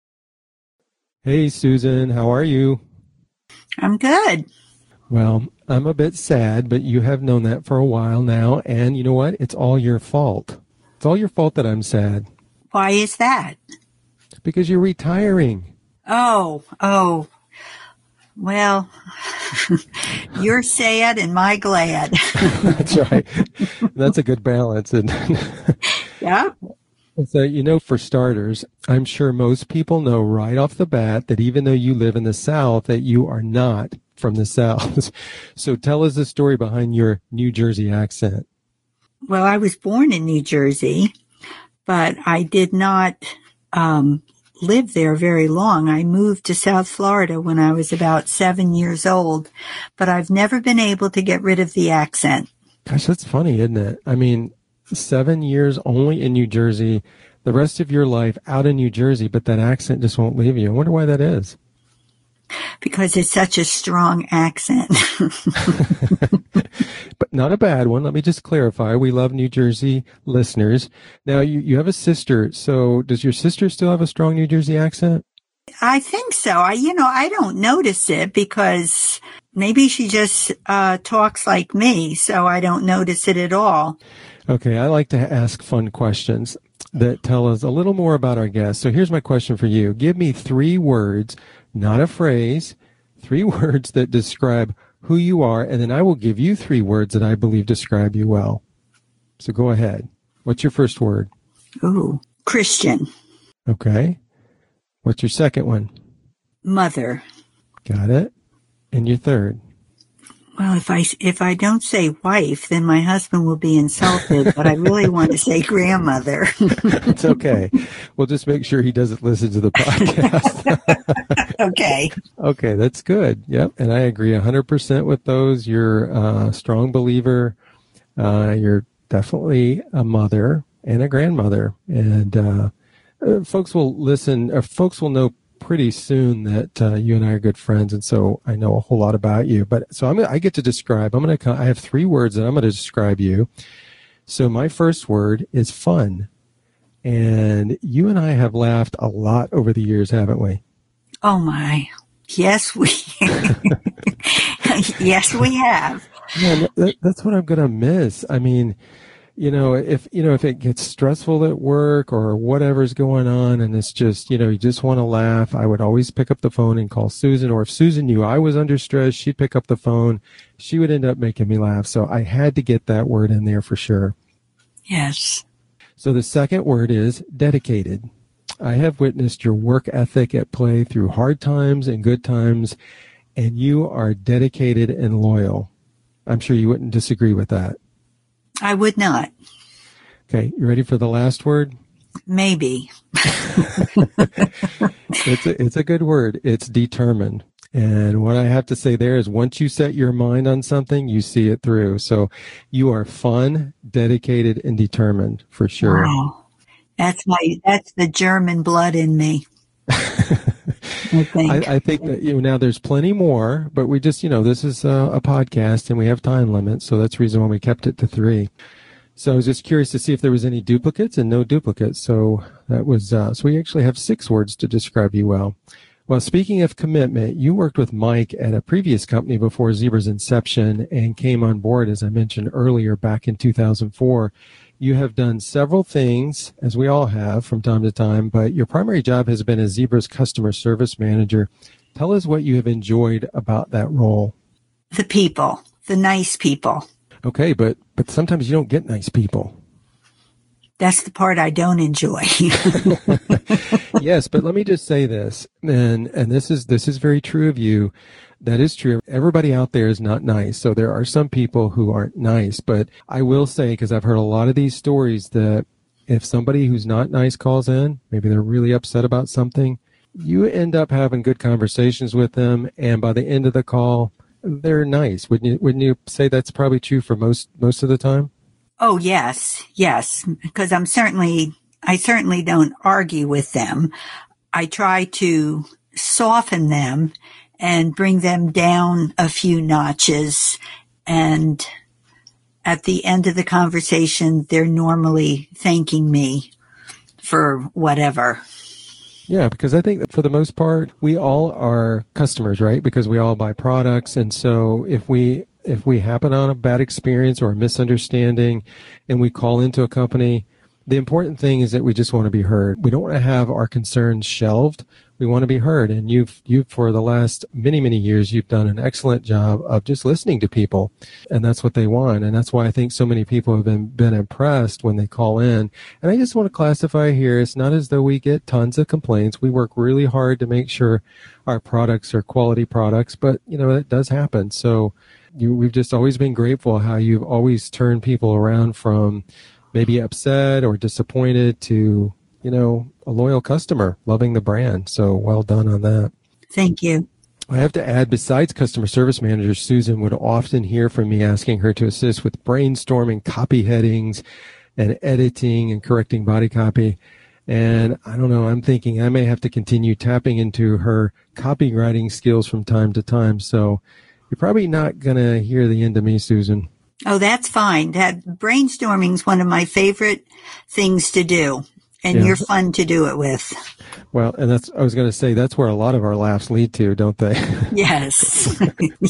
Hey, Susan, how are you? I'm good. Well, I'm a bit sad, but you have known that for a while now, and you know what? It's all your fault. It's all your fault that I'm sad. Why is that? Because you're retiring. Oh, oh. Well, you're sad and my glad. That's right. That's a good balance. And yeah. So, you know, for starters, I'm sure most people know right off the bat that even though you live in the South, that you are not from the South. So tell us the story behind your New Jersey accent. Well, I was born in New Jersey, but I did not um, live there very long. I moved to South Florida when I was about seven years old, but I've never been able to get rid of the accent. Gosh, that's funny, isn't it? I mean, seven years only in New Jersey, the rest of your life out in New Jersey, but that accent just won't leave you. I wonder why that is. Because it's such a strong accent. But not a bad one. Let me just clarify. We love New Jersey listeners. Now, you, you have a sister. So does your sister still have a strong New Jersey accent? I think so. I, you know, I don't notice it because maybe she just uh, talks like me, so I don't notice it at all. Okay, I like to ask fun questions that tell us a little more about our guest. So here's my question for you. Give me three words, not a phrase, three words that describe who you are, and then I will give you three words that I believe describe you well. So go ahead. What's your first word? Ooh, Christian. Okay. What's your second one? Mother. Got it. And your third? Well, if I, if I don't say wife, then my husband will be insulted, but I really want to say grandmother. It's okay. We'll just make sure he doesn't listen to the podcast. Okay. Okay, that's good. Yep, and I agree one hundred percent with those. You're a strong believer. Uh, you're definitely a mother and a grandmother. And uh, uh, folks will listen, or folks will know pretty soon that uh, you and I are good friends, and so I know a whole lot about you. But so I'm, I get to describe. I'm going to. I have three words that I'm going to describe you. So my first word is fun, and you and I have laughed a lot over the years, haven't we? Oh my! Yes, we. Yes, we have. Yeah, that, that's what I'm going to miss. I mean, you know, if, you know, if it gets stressful at work or whatever's going on and it's just, you know, you just want to laugh, I would always pick up the phone and call Susan. Or if Susan knew I was under stress, she'd pick up the phone. She would end up making me laugh. So I had to get that word in there for sure. Yes. So the second word is dedicated. I have witnessed your work ethic at play through hard times and good times, and you are dedicated and loyal. I'm sure you wouldn't disagree with that. I would not. Okay, you ready for the last word? Maybe. It's a, it's a good word. It's determined. And what I have to say there is once you set your mind on something, you see it through. So you are fun, dedicated, and determined for sure. Wow. That's my, that's the German blood in me. I think. I, I think that, you know, now there's plenty more, but we just, you know, this is a, a podcast and we have time limits. So that's the reason why we kept it to three. So I was just curious to see if there was any duplicates, and no duplicates. So that was, uh, so we actually have six words to describe you well. Well, speaking of commitment, you worked with Mike at a previous company before Zebra's inception and came on board, as I mentioned earlier, back in two thousand four. You have done several things, as we all have from time to time, but your primary job has been as Zebra's customer service manager. Tell us what you have enjoyed about that role. The people, the nice people. Okay, but but sometimes you don't get nice people. That's the part I don't enjoy. Yes, but let me just say this, and and this is this is very true of you. That is true. Everybody out there is not nice. So there are some people who aren't nice, but I will say, because I've heard a lot of these stories, that if somebody who's not nice calls in, maybe they're really upset about something, you end up having good conversations with them, and by the end of the call, they're nice. Wouldn't you, wouldn't you say that's probably true for most, most of the time? Oh, yes, yes, because I'm certainly, I certainly don't argue with them. I try to soften them and bring them down a few notches. And at the end of the conversation, they're normally thanking me for whatever. Yeah, because I think that for the most part, we all are customers, right? Because we all buy products. And so if we if we happen on a bad experience or a misunderstanding and we call into a company, the important thing is that we just want to be heard. We don't want to have our concerns shelved. We want to be heard. And you've, you've, for the last many, many years, you've done an excellent job of just listening to people. And that's what they want. And that's why I think so many people have been, been impressed when they call in. And I just want to classify here, it's not as though we get tons of complaints. We work really hard to make sure our products are quality products, but you know, it does happen. So you, we've just always been grateful how you've always turned people around from maybe upset or disappointed to, you know, a loyal customer, loving the brand. So well done on that. Thank you. I have to add, besides customer service manager, Susan would often hear from me asking her to assist with brainstorming copy headings and editing and correcting body copy. And I don't know, I'm thinking I may have to continue tapping into her copywriting skills from time to time. So you're probably not going to hear the end of me, Susan. Oh, that's fine. That brainstorming is one of my favorite things to do, and yeah. You're fun to do it with. Well, and that's, I was going to say, that's where a lot of our laughs lead to, don't they? Yes.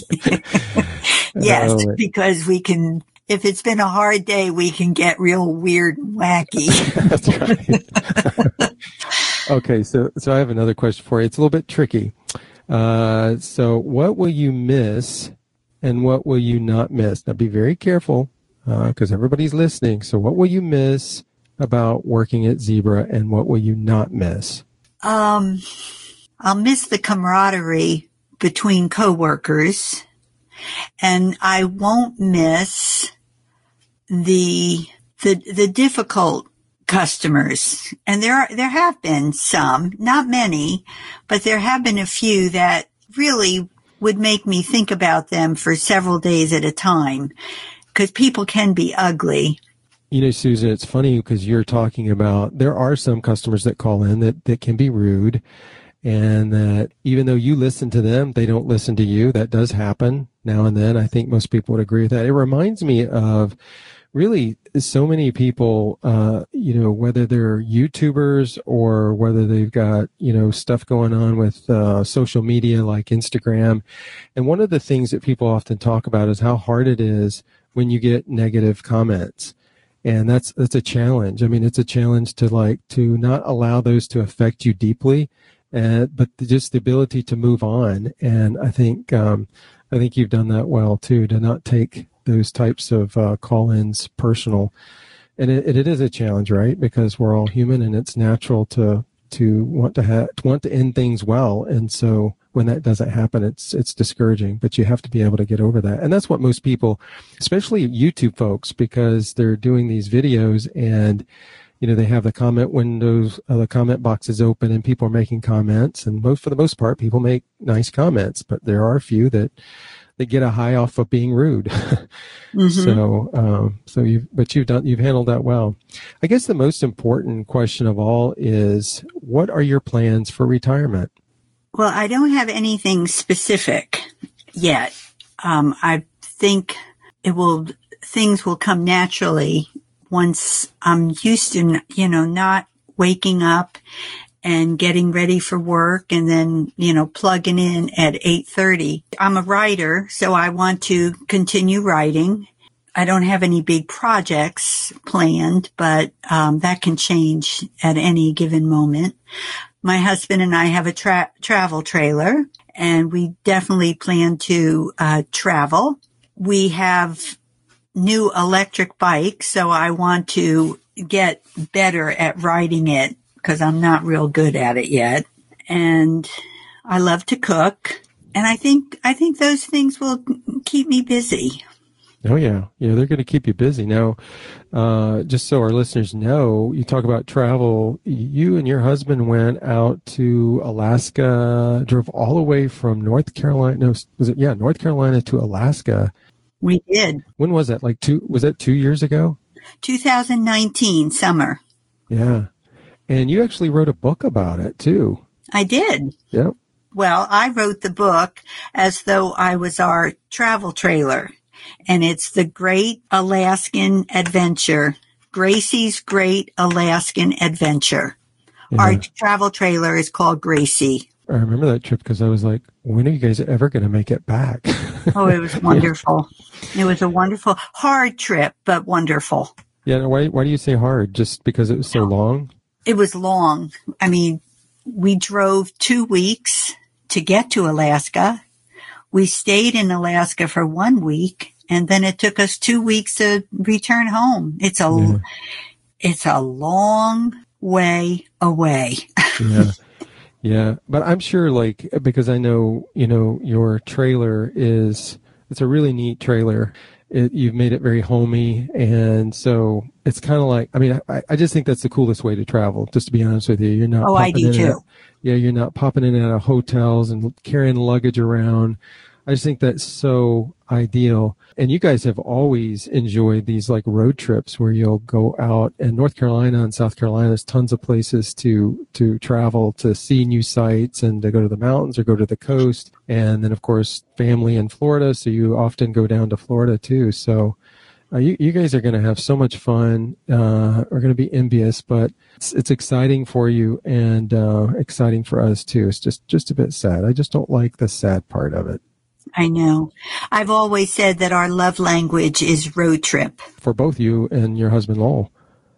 Yes, oh, because we can, if it's been a hard day, we can get real weird and wacky. That's right. Okay, so, so I have another question for you. It's a little bit tricky. Uh, so what will you miss and what will you not miss? Now, be very careful because uh, everybody's listening. So what will you miss about working at Zebra and what will you not miss? Um, I'll miss the camaraderie between coworkers, and I won't miss the the the difficult customers. And there are, there have been some, not many, but there have been a few that really would make me think about them for several days at a time, because people can be ugly. You know, Susan, it's funny because you're talking about, there are some customers that call in that, that can be rude, and that even though you listen to them, they don't listen to you. That does happen now and then. I think most people would agree with that. It reminds me of really so many people, uh, you know, whether they're YouTubers or whether they've got, you know, stuff going on with uh, social media like Instagram. And one of the things that people often talk about is how hard it is when you get negative comments. And that's, that's a challenge. I mean, it's a challenge to like, to not allow those to affect you deeply, and, but just the ability to move on. And I think, um, I think you've done that well too, to not take those types of uh, call-ins personal. And it, it is a challenge, right? Because we're all human and it's natural to, to want to have, to want to end things well. And so when that doesn't happen, it's it's discouraging. But you have to be able to get over that, and that's what most people, especially YouTube folks, because they're doing these videos and you know they have the comment windows, uh, the comment boxes open, and people are making comments, and most for the most part, people make nice comments, but there are a few that. They get a high off of being rude. mm-hmm. So, um, so you, but you've done, you've handled that well. I guess the most important question of all is, what are your plans for retirement? Well, I don't have anything specific yet. Um, I think it will, things will come naturally once I'm used to, you know, not waking up and getting ready for work and then, you know, plugging in at eight thirty. I'm a writer, so I want to continue writing. I don't have any big projects planned, but um, that can change at any given moment. My husband and I have a tra- travel trailer, and we definitely plan to uh, travel. We have new electric bikes, so I want to get better at riding it, because I'm not real good at it yet. And I love to cook. And I think, I think those things will keep me busy. Oh, yeah. Yeah, they're going to keep you busy. Now, uh, just so our listeners know, you talk about travel. You and your husband went out to Alaska, drove all the way from North Carolina. No, was it? Yeah, North Carolina to Alaska. We did. When was that? Like two, was that two years ago? two thousand nineteen, summer. Yeah. And you actually wrote a book about it, too. I did. Yep. Well, I wrote the book as though I was our travel trailer. And it's The Great Alaskan Adventure, Gracie's Great Alaskan Adventure. Yeah. Our travel trailer is called Gracie. I remember that trip because I was like, when are you guys ever going to make it back? Oh, it was wonderful. Yeah. It was a wonderful, hard trip, but wonderful. Yeah. Why, why do you say hard? Just because it was so long? It was long. I mean, we drove two weeks to get to Alaska. We stayed in Alaska for one week, and then it took us two weeks to return home. It's a, yeah. it's a long way away. Yeah. Yeah. But I'm sure, like, because I know, you know, your trailer is, it's a really neat trailer. It, you've made it very homey, and so it's kind of like, I mean, I, I just think that's the coolest way to travel, just to be honest with you. You're not oh, I do too. At, yeah, you're not popping in and out of hotels and carrying luggage around. I just think that's so ideal. And you guys have always enjoyed these like road trips where you'll go out, and North Carolina and South Carolina, there's tons of places to, to travel, to see new sights and to go to the mountains or go to the coast. And then of course, family in Florida. So you often go down to Florida too. So uh, you, you guys are going to have so much fun, uh, are going to be envious, but it's, it's exciting for you and, uh, exciting for us too. It's just, just a bit sad. I just don't like the sad part of it. I know. I've always said that our love language is road trip. For both you and your husband, Lowell.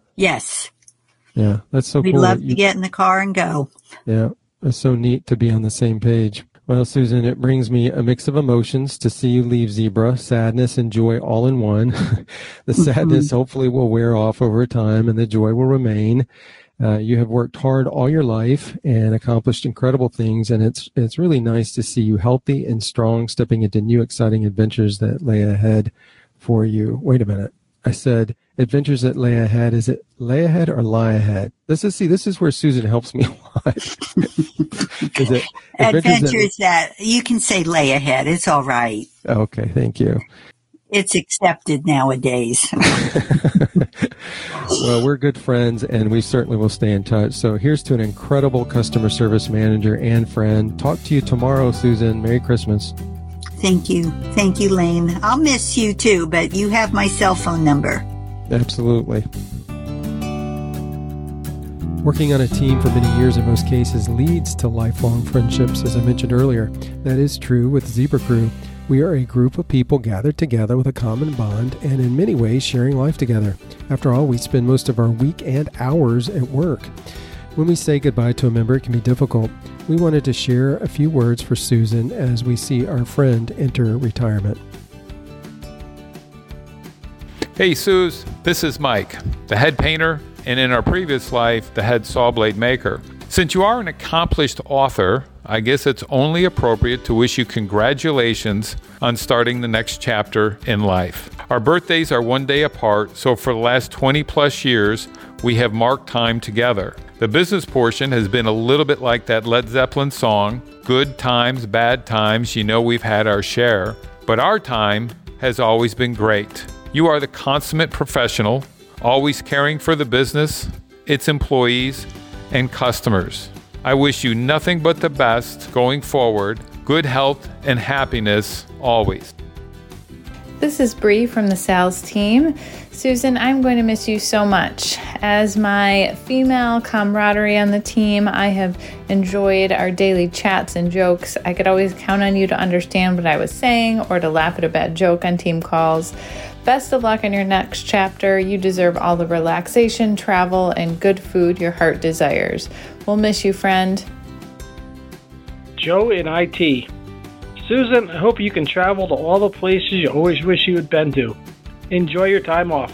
Yes. Yeah, that's so we cool. We love you, to get in the car and go. Yeah, it's so neat to be on the same page. Well, Susan, it brings me a mix of emotions to see you leave Zebra, sadness and joy all in one. The sadness mm-hmm. hopefully will wear off over time and the joy will remain. Uh, you have worked hard all your life and accomplished incredible things, and it's it's really nice to see you healthy and strong, stepping into new exciting adventures that lay ahead for you. Wait a minute. I said adventures that lay ahead. Is it lay ahead or lie ahead? This is see. This is where Susan helps me a lot. Is it adventures, adventures that, that you can say lay ahead? It's all right. Okay, thank you. It's accepted nowadays. Well, we're good friends, and we certainly will stay in touch. So here's to an incredible customer service manager and friend. Talk to you tomorrow, Susan. Merry Christmas. Thank you. Thank you, Lane. I'll miss you too, but you have my cell phone number. Absolutely. Working on a team for many years in most cases leads to lifelong friendships, as I mentioned earlier. That is true with Zebra Crew. We are a group of people gathered together with a common bond and in many ways sharing life together. After all, we spend most of our week and hours at work. When we say goodbye to a member, it can be difficult. We wanted to share a few words for Susan as we see our friend enter retirement. Hey, Suze, this is Mike, the head painter, and in our previous life, the head saw blade maker. Since you are an accomplished author, I guess it's only appropriate to wish you congratulations on starting the next chapter in life. Our birthdays are one day apart, so for the last twenty plus years, we have marked time together. The business portion has been a little bit like that Led Zeppelin song, good times, bad times, you know we've had our share, but our time has always been great. You are the consummate professional, always caring for the business, its employees, and customers. I wish you nothing but the best going forward, good health and happiness always. This is Bree from the sales team. Susan, I'm going to miss you so much. As my female camaraderie on the team, I have enjoyed our daily chats and jokes. I could always count on you to understand what I was saying or to laugh at a bad joke on team calls. Best of luck on your next chapter. You deserve all the relaxation, travel, and good food your heart desires. We'll miss you, friend. Joe in I T. Susan, I hope you can travel to all the places you always wish you had been to. Enjoy your time off.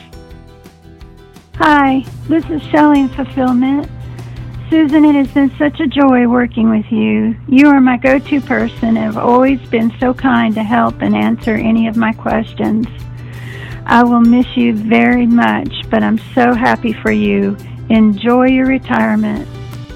Hi, this is Shelley in Fulfillment. Susan, it has been such a joy working with you. You are my go-to person and have always been so kind to help and answer any of my questions. I will miss you very much, but I'm so happy for you. Enjoy your retirement.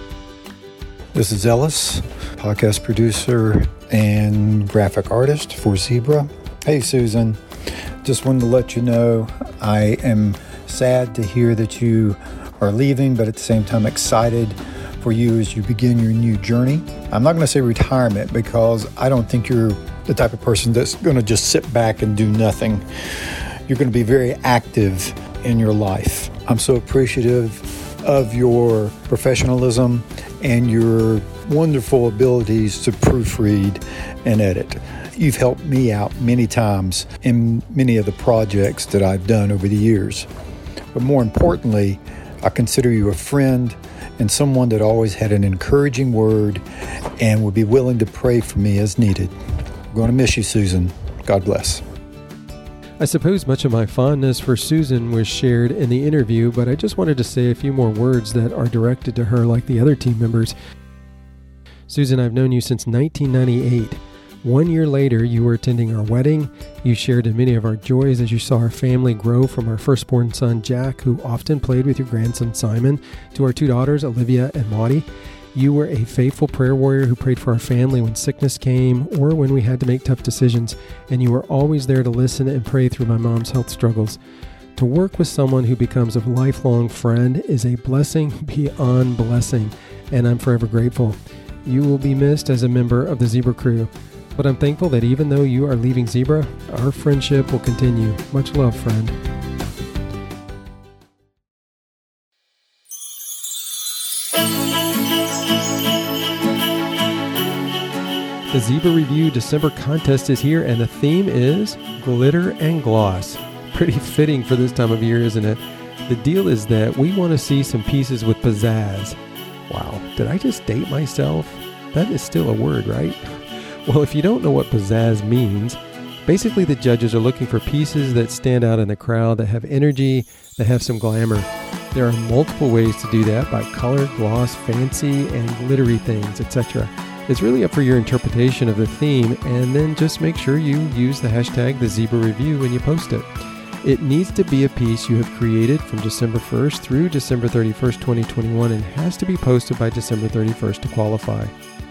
This is Ellis, podcast producer and graphic artist for Zebra. Hey, Susan. Just wanted to let you know I am sad to hear that you are leaving, but at the same time excited for you as you begin your new journey. I'm not going to say retirement because I don't think you're the type of person that's going to just sit back and do nothing. You're going to be very active in your life. I'm so appreciative of your professionalism and your wonderful abilities to proofread and edit. You've helped me out many times in many of the projects that I've done over the years. But more importantly, I consider you a friend and someone that always had an encouraging word and would be willing to pray for me as needed. I'm going to miss you, Susan. God bless. I suppose much of my fondness for Susan was shared in the interview, but I just wanted to say a few more words that are directed to her like the other team members. Susan, I've known you since nineteen ninety-eight. One year later, you were attending our wedding. You shared in many of our joys as you saw our family grow from our firstborn son, Jack, who often played with your grandson, Simon, to our two daughters, Olivia and Maudie. You were a faithful prayer warrior who prayed for our family when sickness came or when we had to make tough decisions, and you were always there to listen and pray through my mom's health struggles. To work with someone who becomes a lifelong friend is a blessing beyond blessing, and I'm forever grateful. You will be missed as a member of the Zebra crew, but I'm thankful that even though you are leaving Zebra, our friendship will continue. Much love, friend. The Zebra Review December contest is here, and the theme is Glitter and Gloss. Pretty fitting for this time of year, isn't it? The deal is that we want to see some pieces with pizzazz. Wow, did I just date myself? That is still a word, right? Well, if you don't know what pizzazz means, basically the judges are looking for pieces that stand out in the crowd, that have energy, that have some glamour. There are multiple ways to do that by color, gloss, fancy, and glittery things, et cetera. It's really up for your interpretation of the theme, and then just make sure you use the hashtag the Zebra Review when you post it. It needs to be a piece you have created from December first through December thirty-first, twenty twenty-one, and has to be posted by December thirty-first to qualify.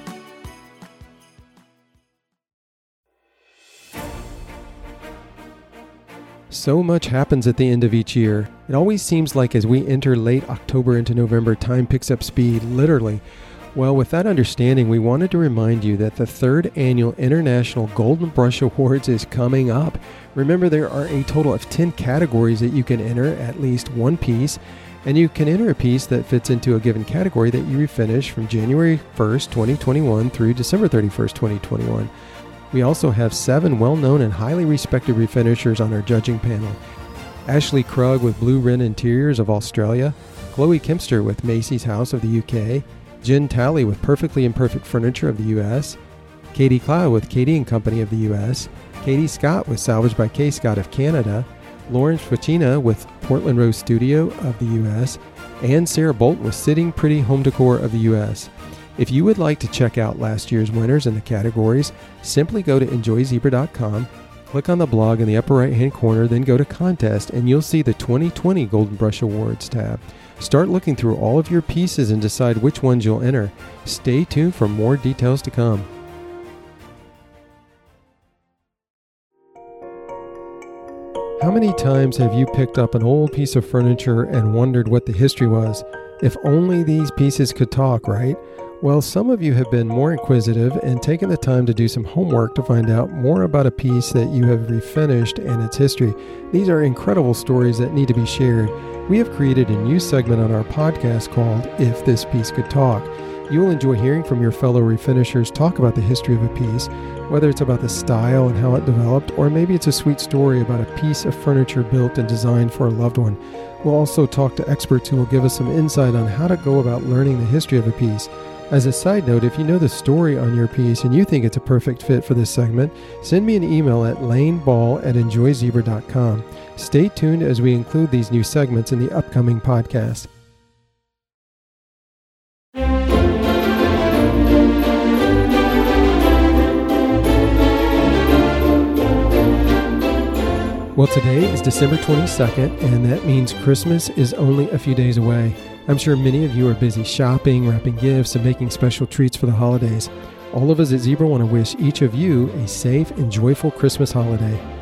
So much happens at the end of each year. It always seems like as we enter late October into November, time picks up speed, literally. Well, with that understanding, we wanted to remind you that the third annual International Golden Brush Awards is coming up. Remember, there are a total of ten categories that you can enter at least one piece, and you can enter a piece that fits into a given category that you refinish from January first, twenty twenty-one through December thirty-first, twenty twenty-one. We also have seven well-known and highly respected refinishers on our judging panel. Ashley Krug with Blue Wren Interiors of Australia, Chloe Kempster with Macy's House of the U K, Jen Talley with Perfectly Imperfect Furniture of the U S, Katie Clow with Katie and Company of the U S, Katie Scott with Salvage by K. Scott of Canada, Lauren Swachina with Portland Rose Studio of the U S, and Sarah Bolton with Sitting Pretty Home Decor of the U S. If you would like to check out last year's winners in the categories, simply go to enjoy zebra dot com, click on the blog in the upper right hand corner, then go to contest, and you'll see the twenty twenty Golden Brush Awards tab. Start looking through all of your pieces and decide which ones you'll enter. Stay tuned for more details to come. How many times have you picked up an old piece of furniture and wondered what the history was? If only these pieces could talk, right? Well, some of you have been more inquisitive and taken the time to do some homework to find out more about a piece that you have refinished and its history. These are incredible stories that need to be shared. We have created a new segment on our podcast called If This Piece Could Talk. You will enjoy hearing from your fellow refinishers talk about the history of a piece, whether it's about the style and how it developed, or maybe it's a sweet story about a piece of furniture built and designed for a loved one. We'll also talk to experts who will give us some insight on how to go about learning the history of a piece. As a side note, if you know the story on your piece and you think it's a perfect fit for this segment, send me an email at laneball at enjoy zebra dot com. Stay tuned as we include these new segments in the upcoming podcast. Well, today is December twenty-second, and that means Christmas is only a few days away. I'm sure many of you are busy shopping, wrapping gifts, and making special treats for the holidays. All of us at Zebra want to wish each of you a safe and joyful Christmas holiday.